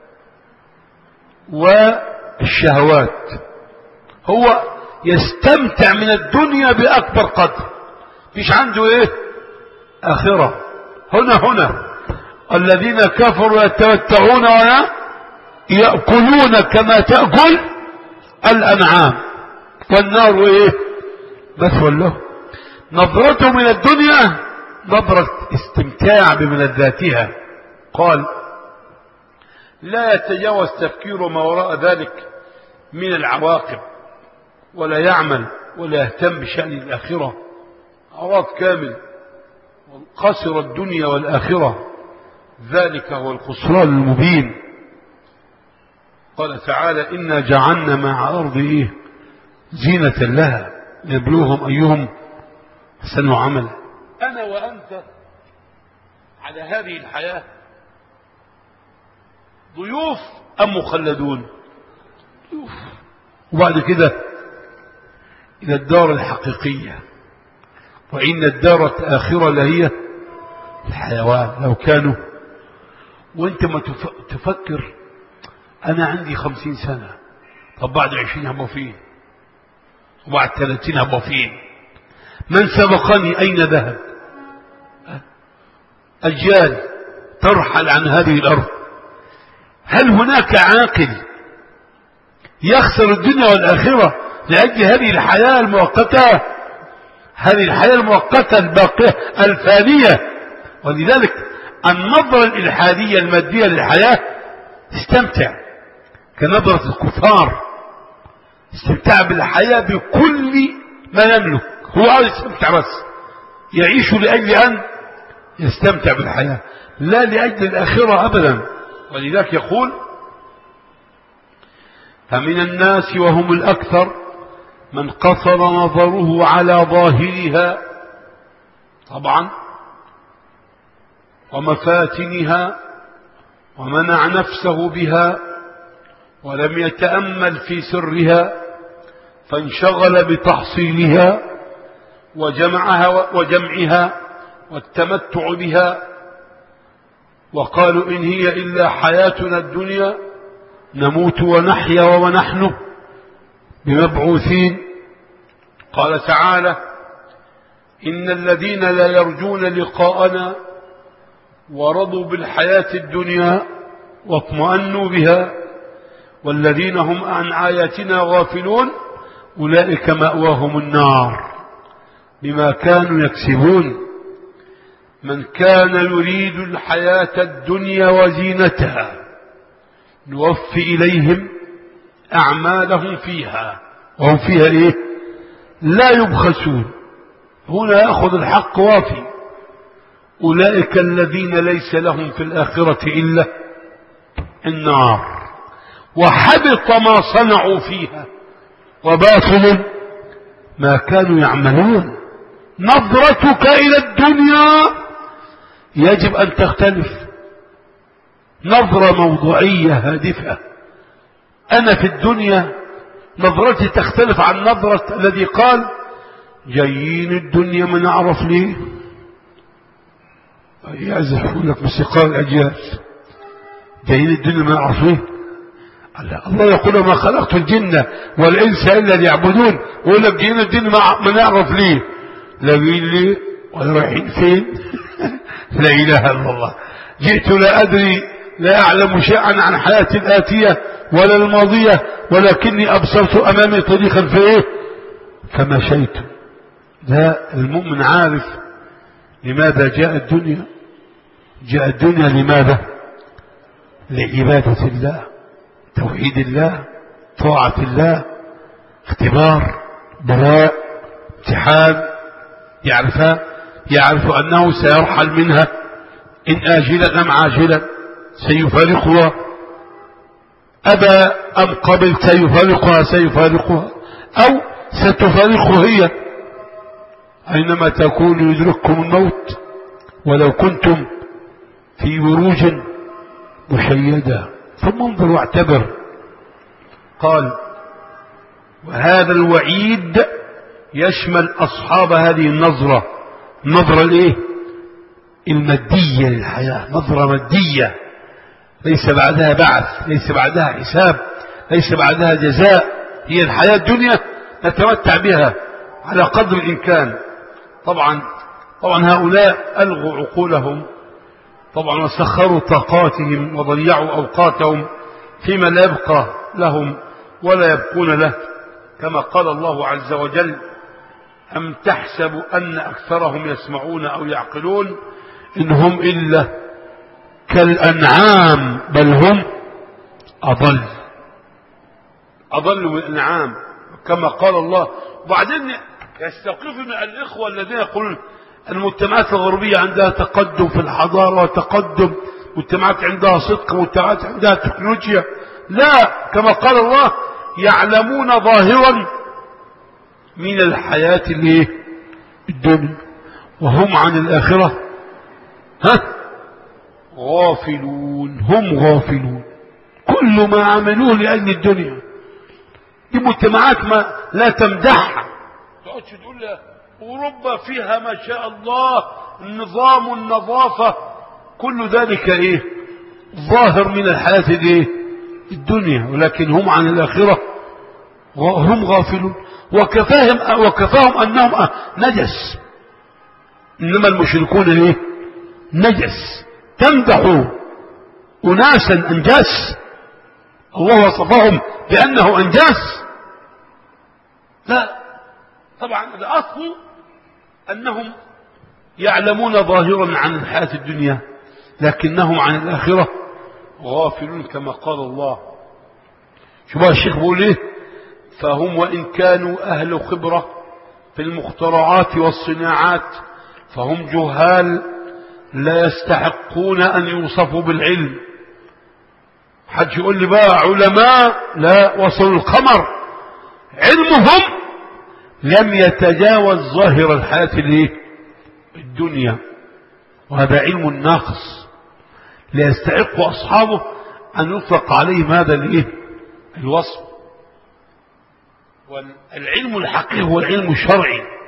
والشهوات، هو يستمتع من الدنيا بأكبر قدر، مش عنده ايه آخرة. هنا هنا الذين كفروا يتمتعون ويأكلون كما تأكل الأنعام والنار ايه مثوى له. نظرته من الدنيا نظرة استمتاع بملذاتها. قال لا يتجاوز تفكيره ما وراء ذلك من العواقب، ولا يعمل ولا يهتم بشأن الآخرة. عراض كامل، خسر الدنيا والآخرة، ذلك هو الخسران المبين. قال تعالى إنا جعلنا مع أرض إيه زينة لها ليبلوهم أيهم أحسن عملا. أنا وأنت على هذه الحياة ضيوف أم مخلدون؟ ضيوف. وبعد كده إلى الدار الحقيقية، وإن الدار الآخرة لهي الحيوان. لو كانوا وانت ما تفكر أنا عندي خمسين سنة، طب بعد عشرين هبقى فين؟ وبعد ثلاثين هبقى فين؟ من سبقني أين ذهب؟ أجيال ترحل عن هذه الأرض. هل هناك عاقل يخسر الدنيا والآخرة لأجل هذه الحياة المؤقتة، هذه الحياة المؤقتة الباقية الفانية؟ ولذلك النظرة الإلحادية المادية للحياة استمتع كنظرة الكفار، استمتع بالحياة بكل ما يملك، هو عاوز يستمتع بس، يعيش لأجل أن يستمتع بالحياة لا لأجل الآخرة أبدا. ولذلك يقول فمن الناس وهم الأكثر من قصر نظره على ظاهرها طبعا ومفاتنها ومنع نفسه بها ولم يتأمل في سرها، فانشغل بتحصيلها وجمعها وجمعها والتمتع بها، وقالوا إن هي إلا حياتنا الدنيا نموت ونحيا وما نحن بمبعوثين. قال تعالى: إن الذين لا يرجون لقاءنا ورضوا بالحياة الدنيا واطمأنوا بها والذين هم عن آياتنا غافلون أولئك مأواهم النار بما كانوا يكسبون. من كان يريد الحياة الدنيا وزينتها نوفي إليهم أعمالهم فيها وهم فيها إيه؟ لا يبخسون. هنا يأخذ الحق وافي. أولئك الذين ليس لهم في الآخرة إلا النار وحبط ما صنعوا فيها وباطل ما كانوا يعملون. نظرتك إلى الدنيا يجب أن تختلف، نظرة موضوعية هادفة. أنا في الدنيا نظرتي تختلف عن نظرة الذي قال: جايين الدنيا ما نعرف ليه. يعزفون لك موسيقى الأجيال، جايين الدنيا ما نعرف ليه. الله يقول: ما خلقت الجن والإنس إلا ليعبدون. ويقول لك جايين الدنيا ما نعرف ليه. لا قيل لي ولا رايحين فين. لا إله إلا الله. جئت لا أدري لا أعلم شيئا عن حياتي الآتية ولا الماضية، ولكني أبصرت أمامي طريقا فإيه فمشيت. لا، المؤمن عارف لماذا جاء الدنيا. جاء الدنيا لماذا؟ لعبادة الله، توحيد الله، طاعة الله، اختبار، بلاء، امتحان. يعرفها، يعرف أنه سيرحل منها إن آجلا أم عاجلا، سيفارقها أبى أم قبل، سيفارقها سيفارقها أو ستفارقه هي. أينما تكونوا يدرككم الموت ولو كنتم في بروج مشيدة. ثم انظر واعتبر. قال: وهذا الوعيد يشمل أصحاب هذه النظرة، النظرة الايه؟ المادية للحياة، نظرة مادية ليس بعدها بعث، ليس بعدها حساب، ليس بعدها جزاء. هي الحياة الدنيا نتمتع بها على قدر الإمكان. طبعا طبعا هؤلاء ألغوا عقولهم طبعا وسخروا طاقاتهم وضيعوا أوقاتهم فيما لا يبقى لهم ولا يبقون له، كما قال الله عز وجل: أم تحسب أن أكثرهم يسمعون أو يعقلون إنهم إلا كالأنعام بل هم أضل أضل من الأنعام، كما قال الله. وبعدين يستوقفنا الإخوة الذين يقولون المجتمعات الغربية عندها تقدم في الحضارة وتقدم، مجتمعات عندها صدق، مجتمعات عندها تكنولوجيا. لا، كما قال الله: يعلمون ظاهرا من الحياة اللي الدنيا وهم عن الآخرة ها غافلون. هم غافلون، كل ما عملوه لأجل الدنيا. دي مجتمعات ما لا تمدحها، تقعدش تقول لها أوروبا فيها ما شاء الله النظام النظافة، كل ذلك ايه؟ ظاهر من الحياة الايه؟ الدنيا، ولكن هم عن الآخرة هم غافلون. وكفاهم وكفاهم أنهم نجس، إنما المشركون ايه؟ نجس. تمدحوا أناسا أنجاس، الله وصفهم بأنه أنجاس؟ لا، طبعا الأصل أنهم يعلمون ظاهرا عن الحياة الدنيا لكنهم عن الآخرة غافلون، كما قال الله. شوف الشيخ بيقول ايه: فهم وإن كانوا أهل خبرة في المخترعات والصناعات فهم جهال لا يستحقون أن يوصفوا بالعلم. حد يقول لي بقى علماء لا وصلوا القمر، علمهم لم يتجاوز ظاهر الحياة الايه؟ الدنيا، وهذا علم ناقص لا يستحق أصحابه أن يطلق عليهم هذا الايه؟ الوصف. والعلم الحقيقي هو العلم الشرعي،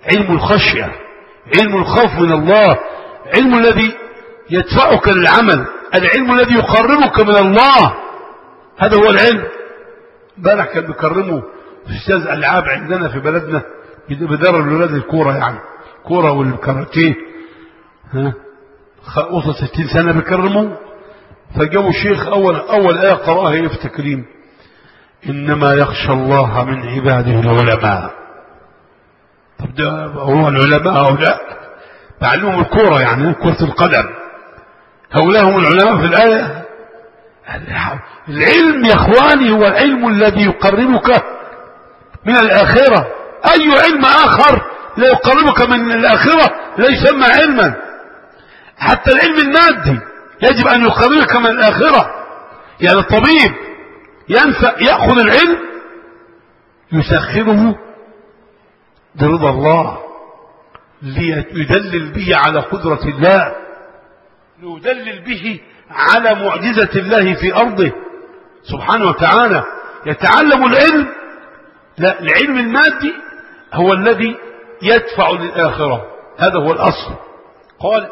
علم الخشية، علم الخوف من الله، علم الذي يدفعك للعمل، العلم الذي يقربك من الله. هذا هو العلم. امبارح كان بيكرمه استاذ العاب عندنا في بلدنا، بدرب الولاد الكوره، يعني كوره والكاراتيه، ها وصل ستين سنه بيكرموا. فجابوا شيخ اول اول ايه قراها ايه في التكريم؟ انما يخشى الله من عباده العلماء. طب ده هو العلماء هؤلاء بعلمهم الكوره، يعني كره القدم، هؤلاء هم العلماء في الايه. العلم يا اخواني هو العلم الذي يقربك من الاخره. اي علم اخر لا يقربك من الاخره لا يسمى علما. حتى العلم المادي يجب ان يقربك من الاخره. يعني الطبيب ينفع ياخذ العلم يسخره برضا الله، ليدلل به على قدره الله، ليدلل به على معجزة الله في أرضه سبحانه وتعالى. يتعلم العلم. لا، العلم المادي هو الذي يدفع للآخرة، هذا هو الأصل. قال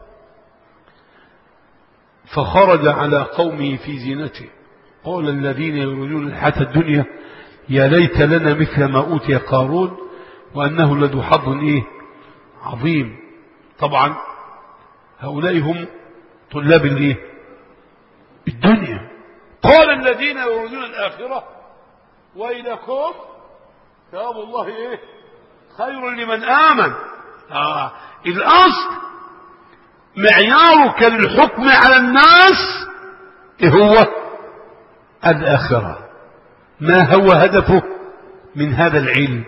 فخرج على قومه في زينته قال الذين يريدون الحياة الدنيا يا ليت لنا مثل ما أوتي قارون وأنه لذو حظ إيه عظيم. طبعا هؤلاء هم طلاب الايه الدنيا. قال الذين يريدون الآخرة ويلكم ثواب الله ايه خير لمن آمن. آه. الأصل معيارك للحكم على الناس هو الآخرة. ما هو هدفه من هذا العلم؟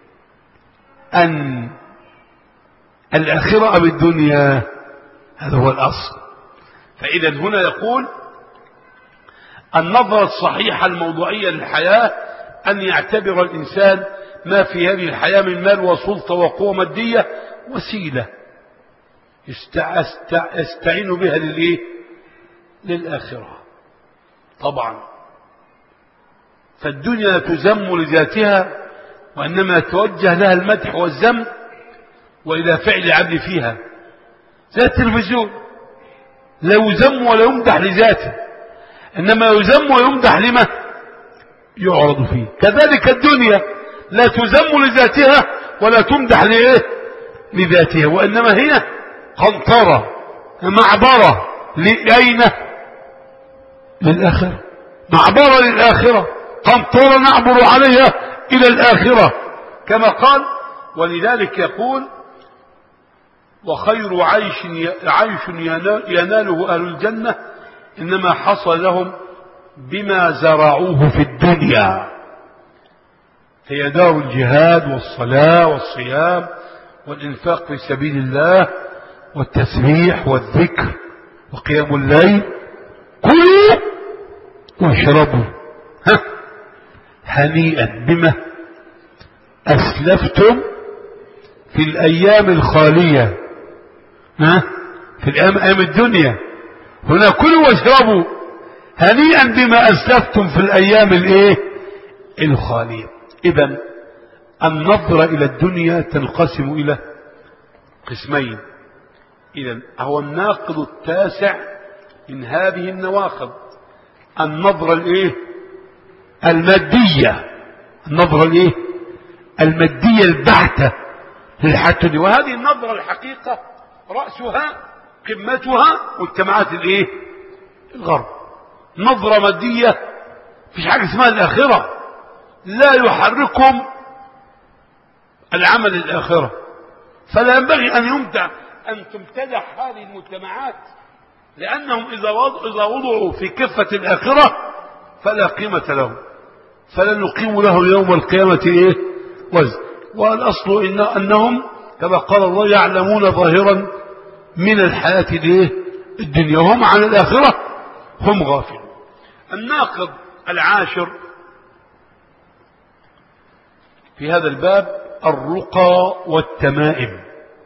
أن الآخرة أم الدنيا؟ هذا هو الأصل. فإذا هنا يقول النظرة الصحيحة الموضوعية للحياة أن يعتبر الإنسان ما في هذه الحياة من مال وسلطة وقوة مادية وسيلة يستعين بها للإيه؟ للآخرة. طبعا فالدنيا تذم لذاتها وإنما يتوجه لها المدح والذم وإلى فعل العبد فيها. زي التلفزيون لا يذم ولا يمدح لذاته، إنما يذم ويمدح لما يعرض فيه. كذلك الدنيا لا تذم لذاتها ولا تمدح لإيه؟ لذاتها، وإنما هي قنطرة معبرة لأين؟ للآخرة. معبرة للآخرة، قنطرة نعبر عليها إلى الآخرة كما قال. ولذلك يقول وخير عيش عيش يناله أهل الجنة إنما حصل لهم بما زرعوه في الدنيا. هي دار الجهاد والصلاة والصيام والإنفاق في سبيل الله والتسبيح والذكر وقيام الليل. كلوا واشربوا ها هنيئا بما أسلفتم في الأيام الخالية، ها في الأيام الدنيا. هنا كلوا واشربوا هنيئا بما أسلفتم في الأيام الايه الخالية. إذن النظرة إلى الدنيا تنقسم إلى قسمين. إذن هو الناقض التاسع من هذه النواقض النظرة الايه المادية، النظرة الايه المادية البحتة للحياة. وهذه النظرة الحقيقة رأسها قمتها مجتمعات الايه الغرب. نظرة مادية، فيش حاجة اسمها الآخرة، لا يحركهم العمل الآخرة. فلا ينبغي أن يمتع أن تمتدح هذه المجتمعات، لأنهم إذا وضعوا في كفة الآخرة فلا قيمة لهم، فلا نقيم له يوم القيامة إيه وزن. والأصل إن أنهم كما قال الله يعلمون ظاهرا من الحياة الإيه الدنيا وهم عن الآخرة هم غافلون. الناقض العاشر في هذا الباب الرقى والتمائم.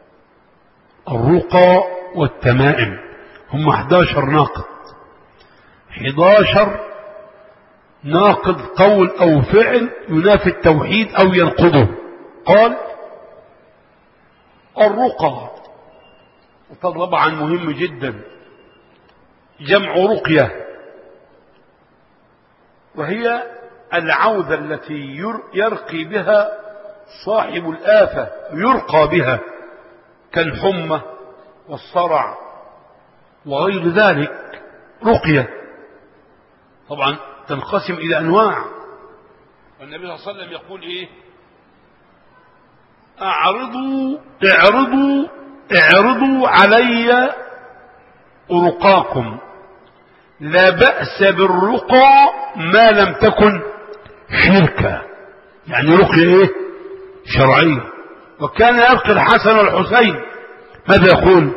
الرقى والتمائم هم احد عشر ناقض. احد عشر ناقض قول أو فعل ينافي التوحيد أو ينقضه. قال الرقى طبعا مهم جدا، جمع رقية، وهي العوذة التي يرقي بها صاحب الآفة، يرقى بها كالحمى والصرع وغير ذلك. رقية طبعا تنقسم إلى أنواع، والنبي صلى الله عليه وسلم يقول إيه؟ اعرضوا اعرضوا اعرضوا علي رقاكم، لا بأس بالرقى ما لم تكن شركا. يعني رقية ايه؟ شرعية. وكان يرقي الحسن والحسين ماذا يقول؟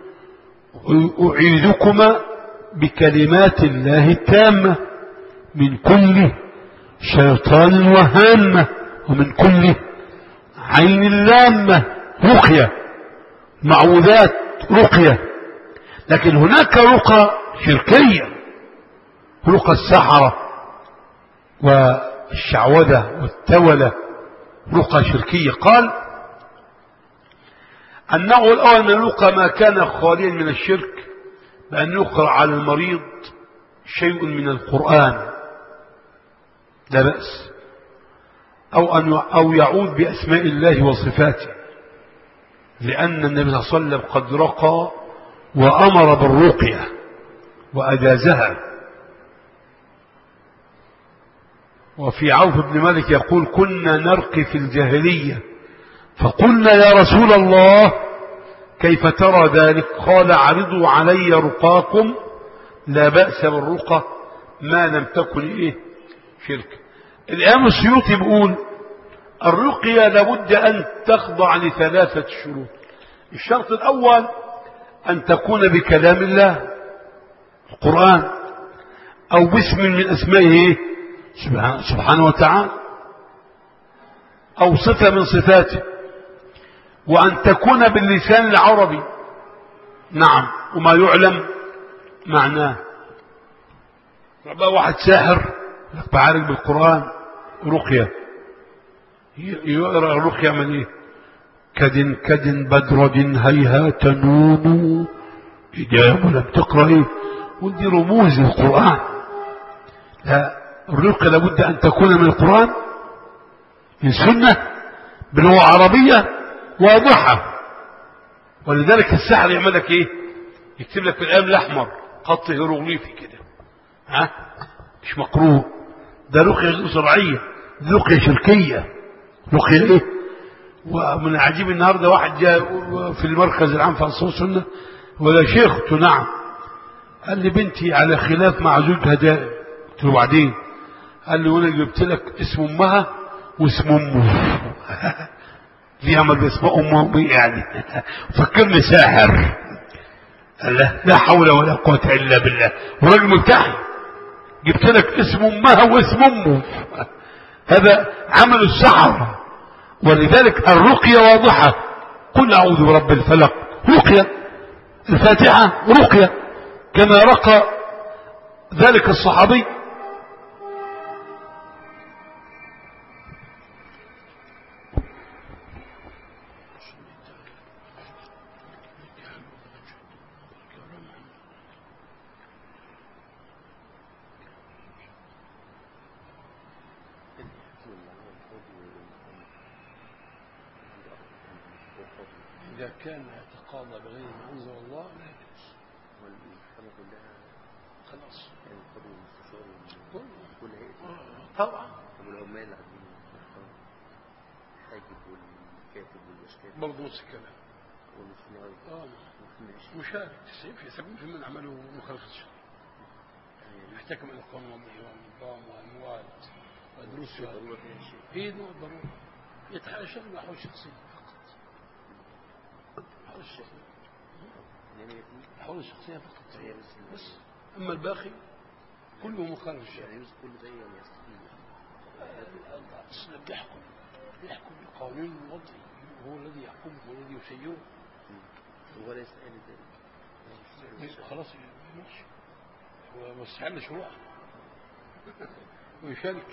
أعيذكما بكلمات الله التامة من كل شيطان وهامة ومن كل عين لامة. رقية، معوذات رقية. لكن هناك رقى شركية، رقى السحرة والشعوذة والتولة، رقى شركية. قال النوع الأول من الرقى ما كان خاليا من الشرك، بأن يقرأ على المريض شيء من القرآن لا بأس، أو, أن أو يعوذ بأسماء الله وصفاته، لأن النبي صلى الله عليه وسلم قد رقى وأمر بالرقية وأجازها. وفي عوف بن مالك يقول كنا نرقي في الجاهلية فقلنا يا رسول الله كيف ترى ذلك؟ قال عرضوا علي رقاكم لا بأس بالرقى ما لم تكن إيه شرك. الإمام السيوطي بيقول الرقية لابد أن تخضع لثلاثة شروط. الشرط الأول أن تكون بكلام الله القرآن، أو باسم من أسمائه سبحانه وتعالى، أو صفة من صفاته، وأن تكون باللسان العربي. نعم، وما يعلم معناه. بقى واحد ساحر بعارف بالقرآن رقية، يقرأ الرقية من ايه؟ كدن كدن بدرد هيهات نون إجابة لم تقرأ ايه؟ ودي رموز القرآن. لا، الرقية لابد أن تكون من القرآن، من سنة بلغة عربية واضحة. ولذلك السحر يعمل لك ايه؟ يكتب لك في القلم الأحمر خط هيروغليفي كده، ها؟ مش مقروء. ده رقية شرعية، دي رقية شركية، رقية ايه؟ ومن العجيب النهارده واحد جاء في المركز العام في أنصار السنة ولا شيخ، نعم، قال لي بنتي على خلاف مع زوجها دائم. قلت له بعدين؟ قال لي وانا جبت لك اسم امها واسم امه. ليه عمل باسم امه يعني؟ فكرني ساحر. قال لا, لا حول ولا قوة الا بالله، وراجل ملتحي جبت لك اسم امها واسم امه. هذا عمل السحرة. ولذلك الرقية واضحة. قل اعوذ برب الفلق رقية، الفاتحة رقية، كما رقى ذلك الصحابي. إذا كان يتقاضى بغير ما أنزل الله لا يجوز. والحكمة كلها خلاص يعني القضاء والمستشار كل هيئة طبعا. والعمال عندهم الحاجب والكاتب والمشكات برضه نفس الكلام. والمصنعي اه مشارك سبعين بالمئة من عمله مخالفة الشرع، يحتكم إلى القانون والنظام والأموال ودروس هي نوع ضرورة. يتحاشى الأحوال الشخصية الحول الشخصية فقط بس، أما الباقي كله مخالف الشرع. كل شيء يستطيع بيحكم بيحكم بقانون وضعي، هو الذي يحكمه والذي يسيره. هو لا يستحيل ذلك خلاص ماشي، هو بس حل شروع ويشارك.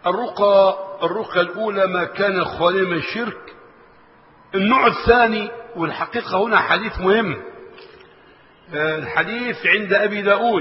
الرقى الرقى الأولى ما كان خاليا من الشرك. النوع الثاني، والحقيقة هنا حديث مهم، الحديث عند أبي داود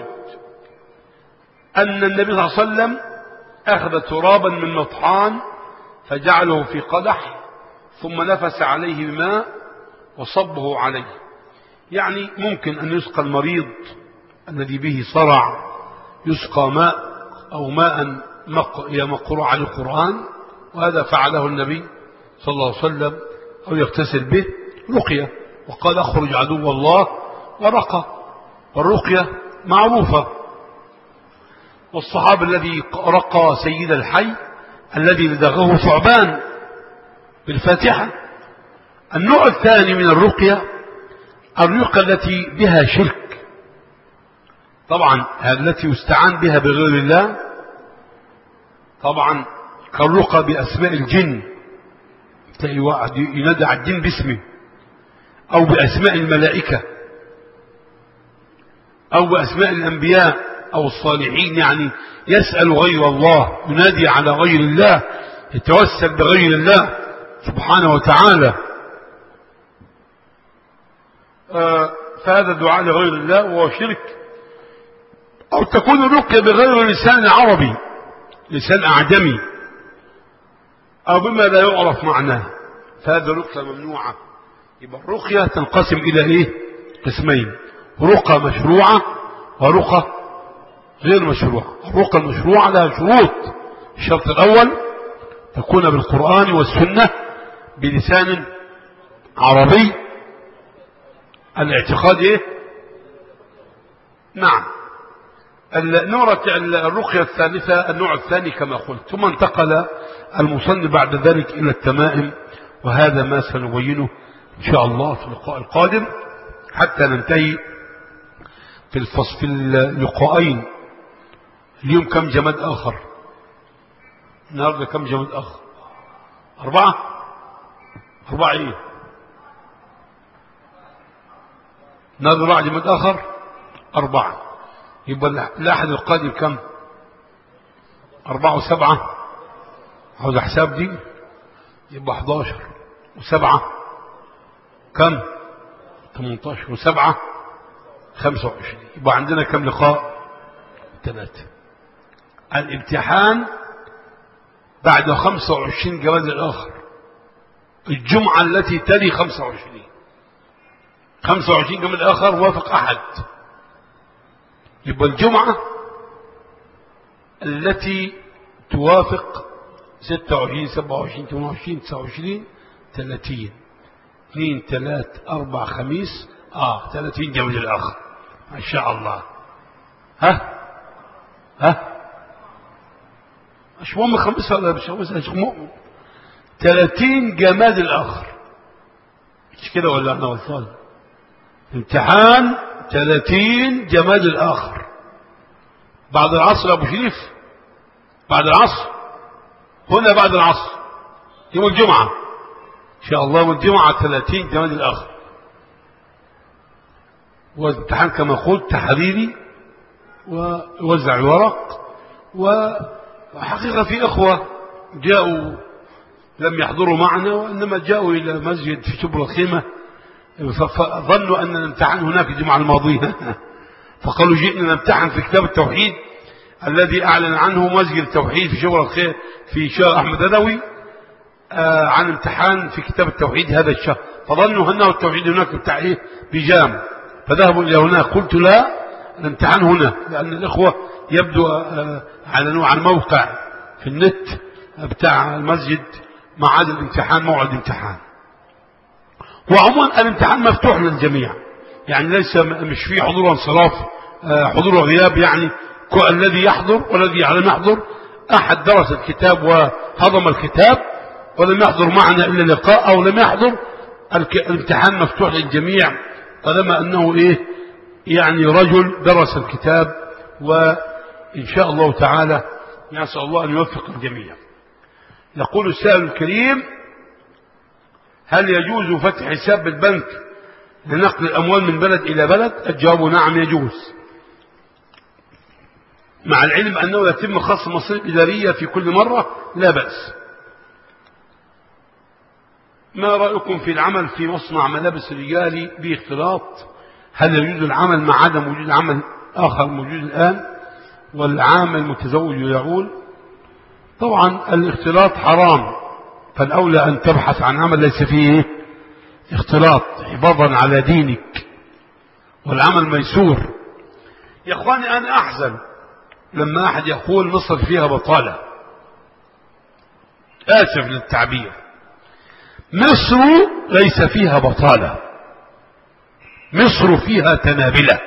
أن النبي صلى الله عليه وسلم أخذ ترابا من مطحان فجعله في قدح ثم نفس عليه بماء وصبه عليه. يعني ممكن أن يسقى المريض الذي به صرع، يسقى ماء أو ماء مقروء على القرآن، وهذا فعله النبي صلى الله عليه وسلم، أو يغتسل به رقية. وقال أخرج عدو الله ورقى، والرقية معروفة. والصحابي الذي رقى سيد الحي الذي لدغه ثعبان بالفاتحة. النوع الثاني من الرقية الرقية التي بها شرك، طبعا التي يستعان بها بغير الله، طبعا كالرقى بأسماء الجن، تلاقي واحد ينادى على الجن باسمه، أو بأسماء الملائكة، أو بأسماء الأنبياء أو الصالحين، يعني يسأل غير الله، ينادي على غير الله، يتوسل بغير الله سبحانه وتعالى. آه فهذا دعاء لغير الله وهو شرك. أو تكون الرقية بغير لسان عربي، لسان أعجمي، أو بما لا يعرف معناه، فهذا رقية ممنوعة. يبقى الرقية تنقسم إلى إيه؟ قسمين: رقى مشروعة ورقى غير مشروعة. الرقى المشروعة لها شروط. الشرط الأول تكون بالقرآن والسنة بلسان عربي. الاعتقاد إيه؟ نعم. النوع الرقية الثالثة النوع الثاني كما قلت. ثم انتقل المصنف بعد ذلك إلى التمائم، وهذا ما سنبينه إن شاء الله في اللقاء القادم، حتى ننتهي في الفصل في اللقاءين. اليوم كم جماد آخر؟ النهارده كم جماد آخر؟ أربعة. أربعة إيه؟ النهارده أربعة جماد آخر؟ أربعة. يبقى الأحد القادم كم؟ أربعة وسبعة، عاوز حساب دي، يبقى حداشر وسبعة كم؟ ثمانية عشر وسبعة خمسة وعشرين. يبقى عندنا كم لقاء؟ ثلاثة. الامتحان بعد خمسة وعشرين جواز الآخر، الجمعة التي تلي خمسة وعشرين. خمسة وعشرين جواز الآخر وافق أحد، يبقى الجمعة التي توافق ستة وعشرين سبعة وعشرين ثمانية وعشرين تسعة وعشرين ثلاثين، اثنين ثلاث أربع خميس آه ثلاثين جواز الآخر ما شاء الله. ها ها مش مهم خميس ولا مش خميس، مش مهم. ثلاثين جماد الآخر، مش كده ولا أنا غلطان؟ امتحان ثلاثين جماد الآخر بعد العصر. أبو شريف بعد العصر، هنا بعد العصر يوم الجمعة إن شاء الله. والجمعة ثلاثين جماد الآخر، والامتحان كما قلت تحريري، ويوزع الورق. وحقيقة في إخوة جاءوا لم يحضروا معنا، وإنما جاءوا إلى مسجد في شبر الخيمة، فظنوا أن نمتحن هناك الجمعة الماضية فقالوا جئنا نمتحن في كتاب التوحيد الذي أعلن عنه مسجد التوحيد في شبر الخيمة في شارع أحمد ندوي آه عن امتحان في كتاب التوحيد هذا الشهر، فظنوا أنه التوحيد هناك بتاع إيه بجام، فذهبوا إلى هناك. قلت لا، الامتحان هنا، لأن الإخوة يبدو آه اعلنوا عن موقع في النت بتاع المسجد ميعاد الامتحان، موعد الامتحان. وعموما الامتحان مفتوح للجميع، يعني ليس مش فيه حضور وانصراف، حضور وغياب، يعني الذي يحضر والذي لم يحضر. أحد درس الكتاب وهضم الكتاب ولم يحضر معنا إلا لقاء، أو لم يحضر، الامتحان مفتوح للجميع، طالما أنه إيه يعني رجل درس الكتاب. وإن شاء الله تعالى نسأل الله أن يوفق الجميع. يقول السائل الكريم: هل يجوز فتح حساب بالبنك لنقل الأموال من بلد إلى بلد؟ الجواب نعم يجوز. مع العلم أنه يتم خصم مصاريف إدارية في كل مرة لا بأس. ما رأيكم في العمل في مصنع ملابس رجالي باختلاط؟ هل يجوز العمل مع عدم وجود عمل آخر موجود الآن والعامل متزوج ويعول؟ طبعا الاختلاط حرام، فالأولى أن تبحث عن عمل ليس فيه اختلاط حفاظا على دينك، والعمل ميسور. يا اخواني أنا أحزن لما أحد يقول مصر فيها بطالة. آسف للتعبير، مصر ليس فيها بطالة، مصر فيها تنابلة.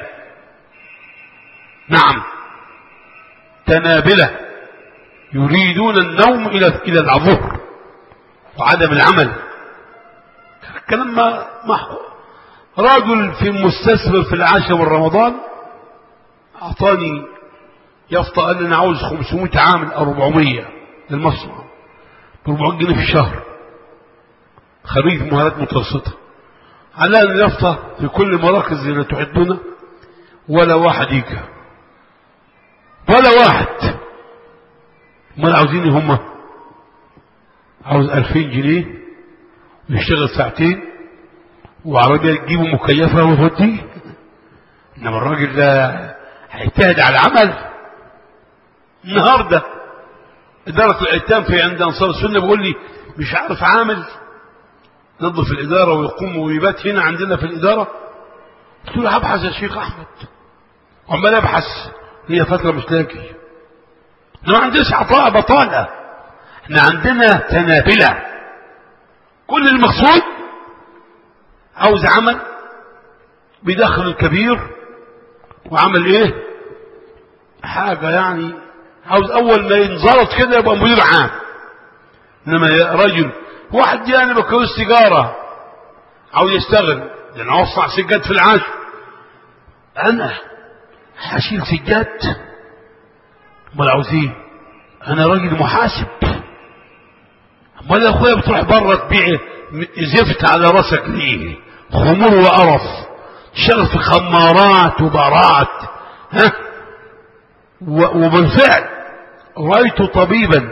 نعم تنابلة يريدون النوم إلى إلى الظهر وعدم العمل. الكلام ما محو. رجل في المستثمر في العاشر من رمضان أعطاني يافطة، قال لي أنا عاوز خمسمائة عامل أو أربعمائة للمصنع ب أربعمائة جنيه في الشهر، خريج مهارات متوسطة. على أن يافطة في كل المراكز اللي تحدنا ولا واحد يجي، ولا واحد. ما عاوزين هم عاوز ألفين جنيه ويشتغل ساعتين وعربية تجيبه مكيفة وتوديه. إنما الراجل ده هيجتهد على العمل. النهارده إدارة الأيتام في عند أنصار السنة بيقول لي مش عارف عامل نظف الإدارة ويقوم ويبات هنا عندنا في الإدارة. قلت له هبحث يا شيخ أحمد، وعمال أبحث هي فترة مش لاقي. ما عندناش عطاء بطالة، احنا عندنا تنابلة. كل المقصود عاوز عمل بيدخل الكبير وعمل ايه حاجة، يعني عاوز اول ما ينزلط كده يبقى مدير عام. انما يا رجل واحد يعني بكالوريوس تجارة عاوز يشتغل، لان اوسع سجاد في العاشر، انا هشيل سجاد؟ امال عاوزين انا راجل محاسب. امال يا اخويا بتروح بره تبيع زفت على راسك ليه؟ خمور وقرف، تشتغل في خمارات وبارات. ها وبالفعل رايت طبيبا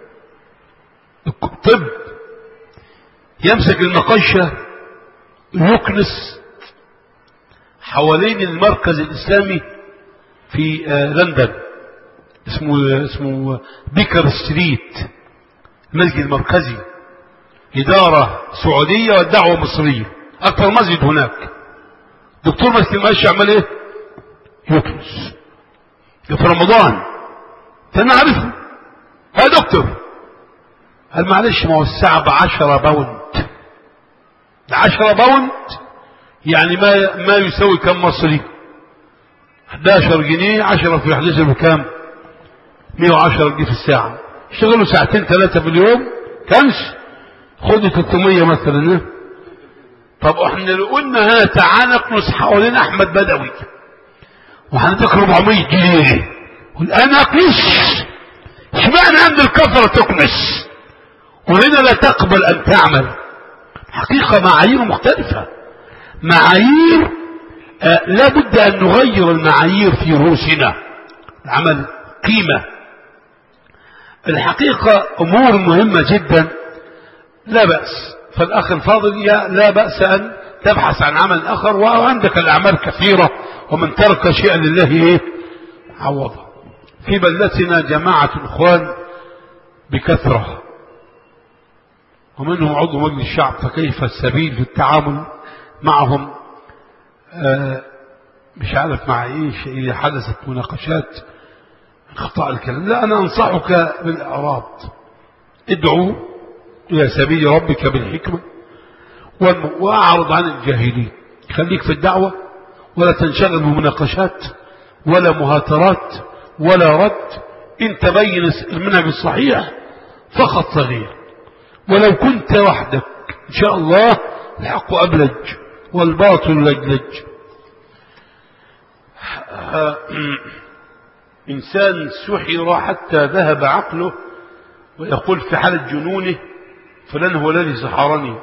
طب يمسك المقشه يكنس حوالين المركز الاسلامي في لندن، اسمه اسمه بيكر ستريت، المسجد المركزي، إدارة سعودية والدعوة مصرية، أكثر مسجد هناك. دكتور مسك المقش عمل إيه؟ يكنس في رمضان. فأنا عارفه يا دكتور، قال معلش ما هو الساعة بعشرة باوند، بعشرة باوند يعني ما ما يساوي كم مصري؟ احد عشر جنيه، عشرة في احد عشر بكام؟ مئة وعشرة جنيه في الساعة. اشتغلوا ساعتين ثلاثة في اليوم كنس، خدوا ثلاثمائة مثلا. طب احنا لو قلنا ها تعال نقنص حوالين احمد بدوي وهنديك أربعمائة جنيه والان اقنص، اشمعنى عند الكفرة تقنص وهنا لا تقبل ان تعمل؟ حقيقة معايير مختلفة، معايير آه لا بد ان نغير المعايير في رؤوسنا. العمل قيمة. الحقيقة امور مهمة جدا لا بأس. فالاخ الفاضل لا بأس ان تبحث عن عمل اخر، وعندك الاعمال كثيرة، ومن ترك شيئا لله ايه عوضه. في بلدتنا جماعة الاخوان بكثرة ومنهم عضو مجلس الشعب، فكيف السبيل في التعامل معهم؟ آه مش عارف مع ايش اذا حدثت مناقشات انقطاع الكلام. لا انا انصحك بالاعراض، ادعو الى سبيل ربك بالحكمة واعرض عن الجاهلين. خليك في الدعوة ولا تنشغل بمناقشات ولا مهاترات ولا رد. انت بين المنهج الصحيح فقط صغير، ولو كنت وحدك ان شاء الله الحق ابلج والباطل لجلج. انسان سحر حتى ذهب عقله ويقول في حالة جنونه فلان هو الذي سحرني،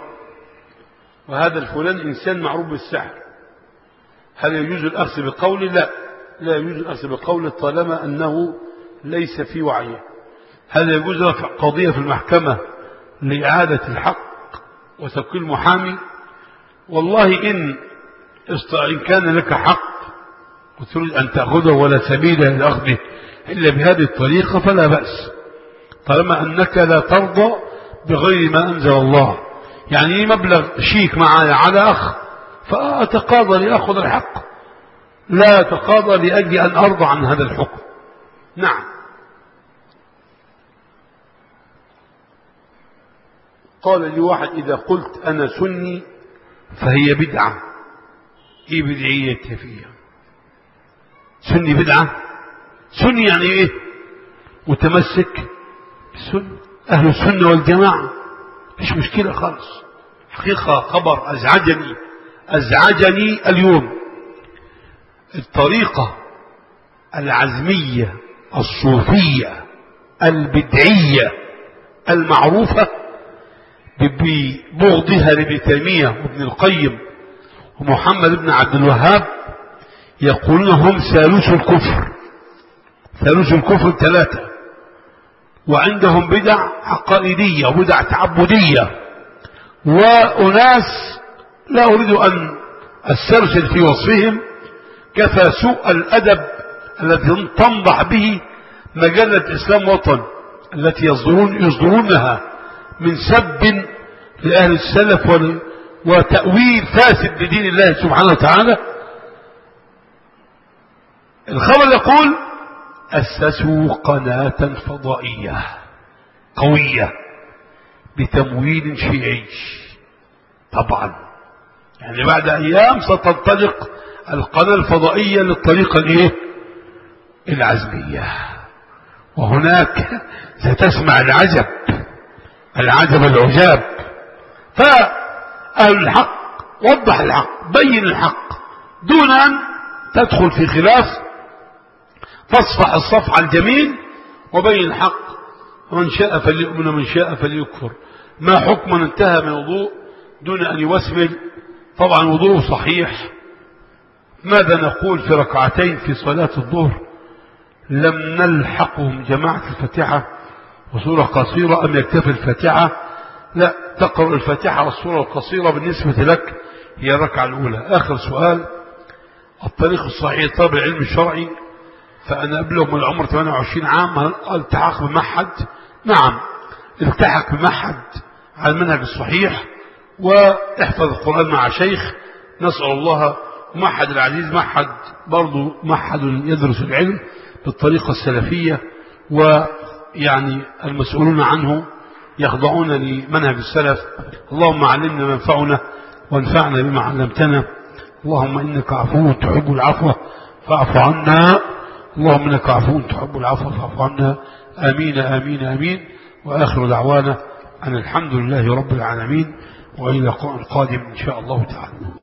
وهذا الفلان انسان معروف بالسحر. هل يجوز الاخذ بقوله؟ لا، لا يجوز الأخذ بقوله طالما أنه ليس في وعيه. هذا يجوز رفع قضية في المحكمة لإعادة الحق وتوكيل محامي؟ والله إن إن كان لك حق وتريد أن تأخذه ولا سبيل لأخذه إلا بهذه الطريقة فلا بأس، طالما أنك لا ترضى بغير ما أنزل الله. يعني مبلغ شيك معي على أخ فأتقاضى لأخذ الحق، لا أتقاضى لأجل أن أرضى عن هذا الحكم. نعم. قال لي واحد إذا قلت أنا سني فهي بدعة. إيه بدعية فيها؟ سني بدعة؟ سني يعني إيه؟ متمسك بالسنة، أهل السنة والجماعة، مش مشكلة خالص. حقيقة خبر أزعجني أزعجني اليوم الطريقة العزمية الصوفية البدعية المعروفة ببغضها لابن تيمية وابن القيم ومحمد بن عبد الوهاب، يقولون هم ثالوث الكفر. ثالوث الكفر ثلاثة، وعندهم بدع عقائدية وبدع تعبدية، وأناس لا أريد أن أسترسل في وصفهم، كفى سوء الأدب الذي تنضح به مجلة إسلام وطن التي يصدرون يصدرونها من سب لأهل السلف وتأويل فاسد لدين الله سبحانه وتعالى. الخبر يقول أسسوا قناة فضائية قوية بتمويل شيعي. طبعا يعني بعد أيام ستنطلق القناة الفضائية للطريقة الايه العزمية، وهناك ستسمع العجب العجب العجاب. فأهل الحق وضح الحق، بين الحق دون أن تدخل في خلاف، فاصفح الصفح الجميل وبين الحق. ومن شاء فليؤمن ومن شاء فليكفر. ما حكم من انتهى من وضوء دون أن يوسمل؟ طبعا وضوء صحيح. ماذا نقول في ركعتين في صلاة الظهر لم نلحقهم جماعة الفاتحة وسورة قصيرة أم يكتفي الفاتحة؟ لا، تقرأ الفاتحة والسورة القصيرة بالنسبة لك هي الركعة الأولى. آخر سؤال، الطريق الصحيح طالب العلم الشرعي فأنا أبلغ من العمر ثمانية وعشرين عام، هل التحق بمعهد؟ نعم، التحق بمعهد على المنهج الصحيح واحفظ القرآن مع شيخ، نسأل الله. معهد العزيز معهد برضو معهد يدرس العلم بالطريقة السلفية، ويعني المسؤولون عنه يخضعون لمنهج السلف. اللهم علمنا ما ينفعنا وانفعنا بما علمتنا. اللهم إنك عفو تحب العفو فاعف عنا. اللهم إنك عفو تحب العفو فاعف عنا. آمين آمين آمين. وآخر دعوانا أن الحمد لله رب العالمين، وإلى لقاء قادم إن شاء الله تعالى.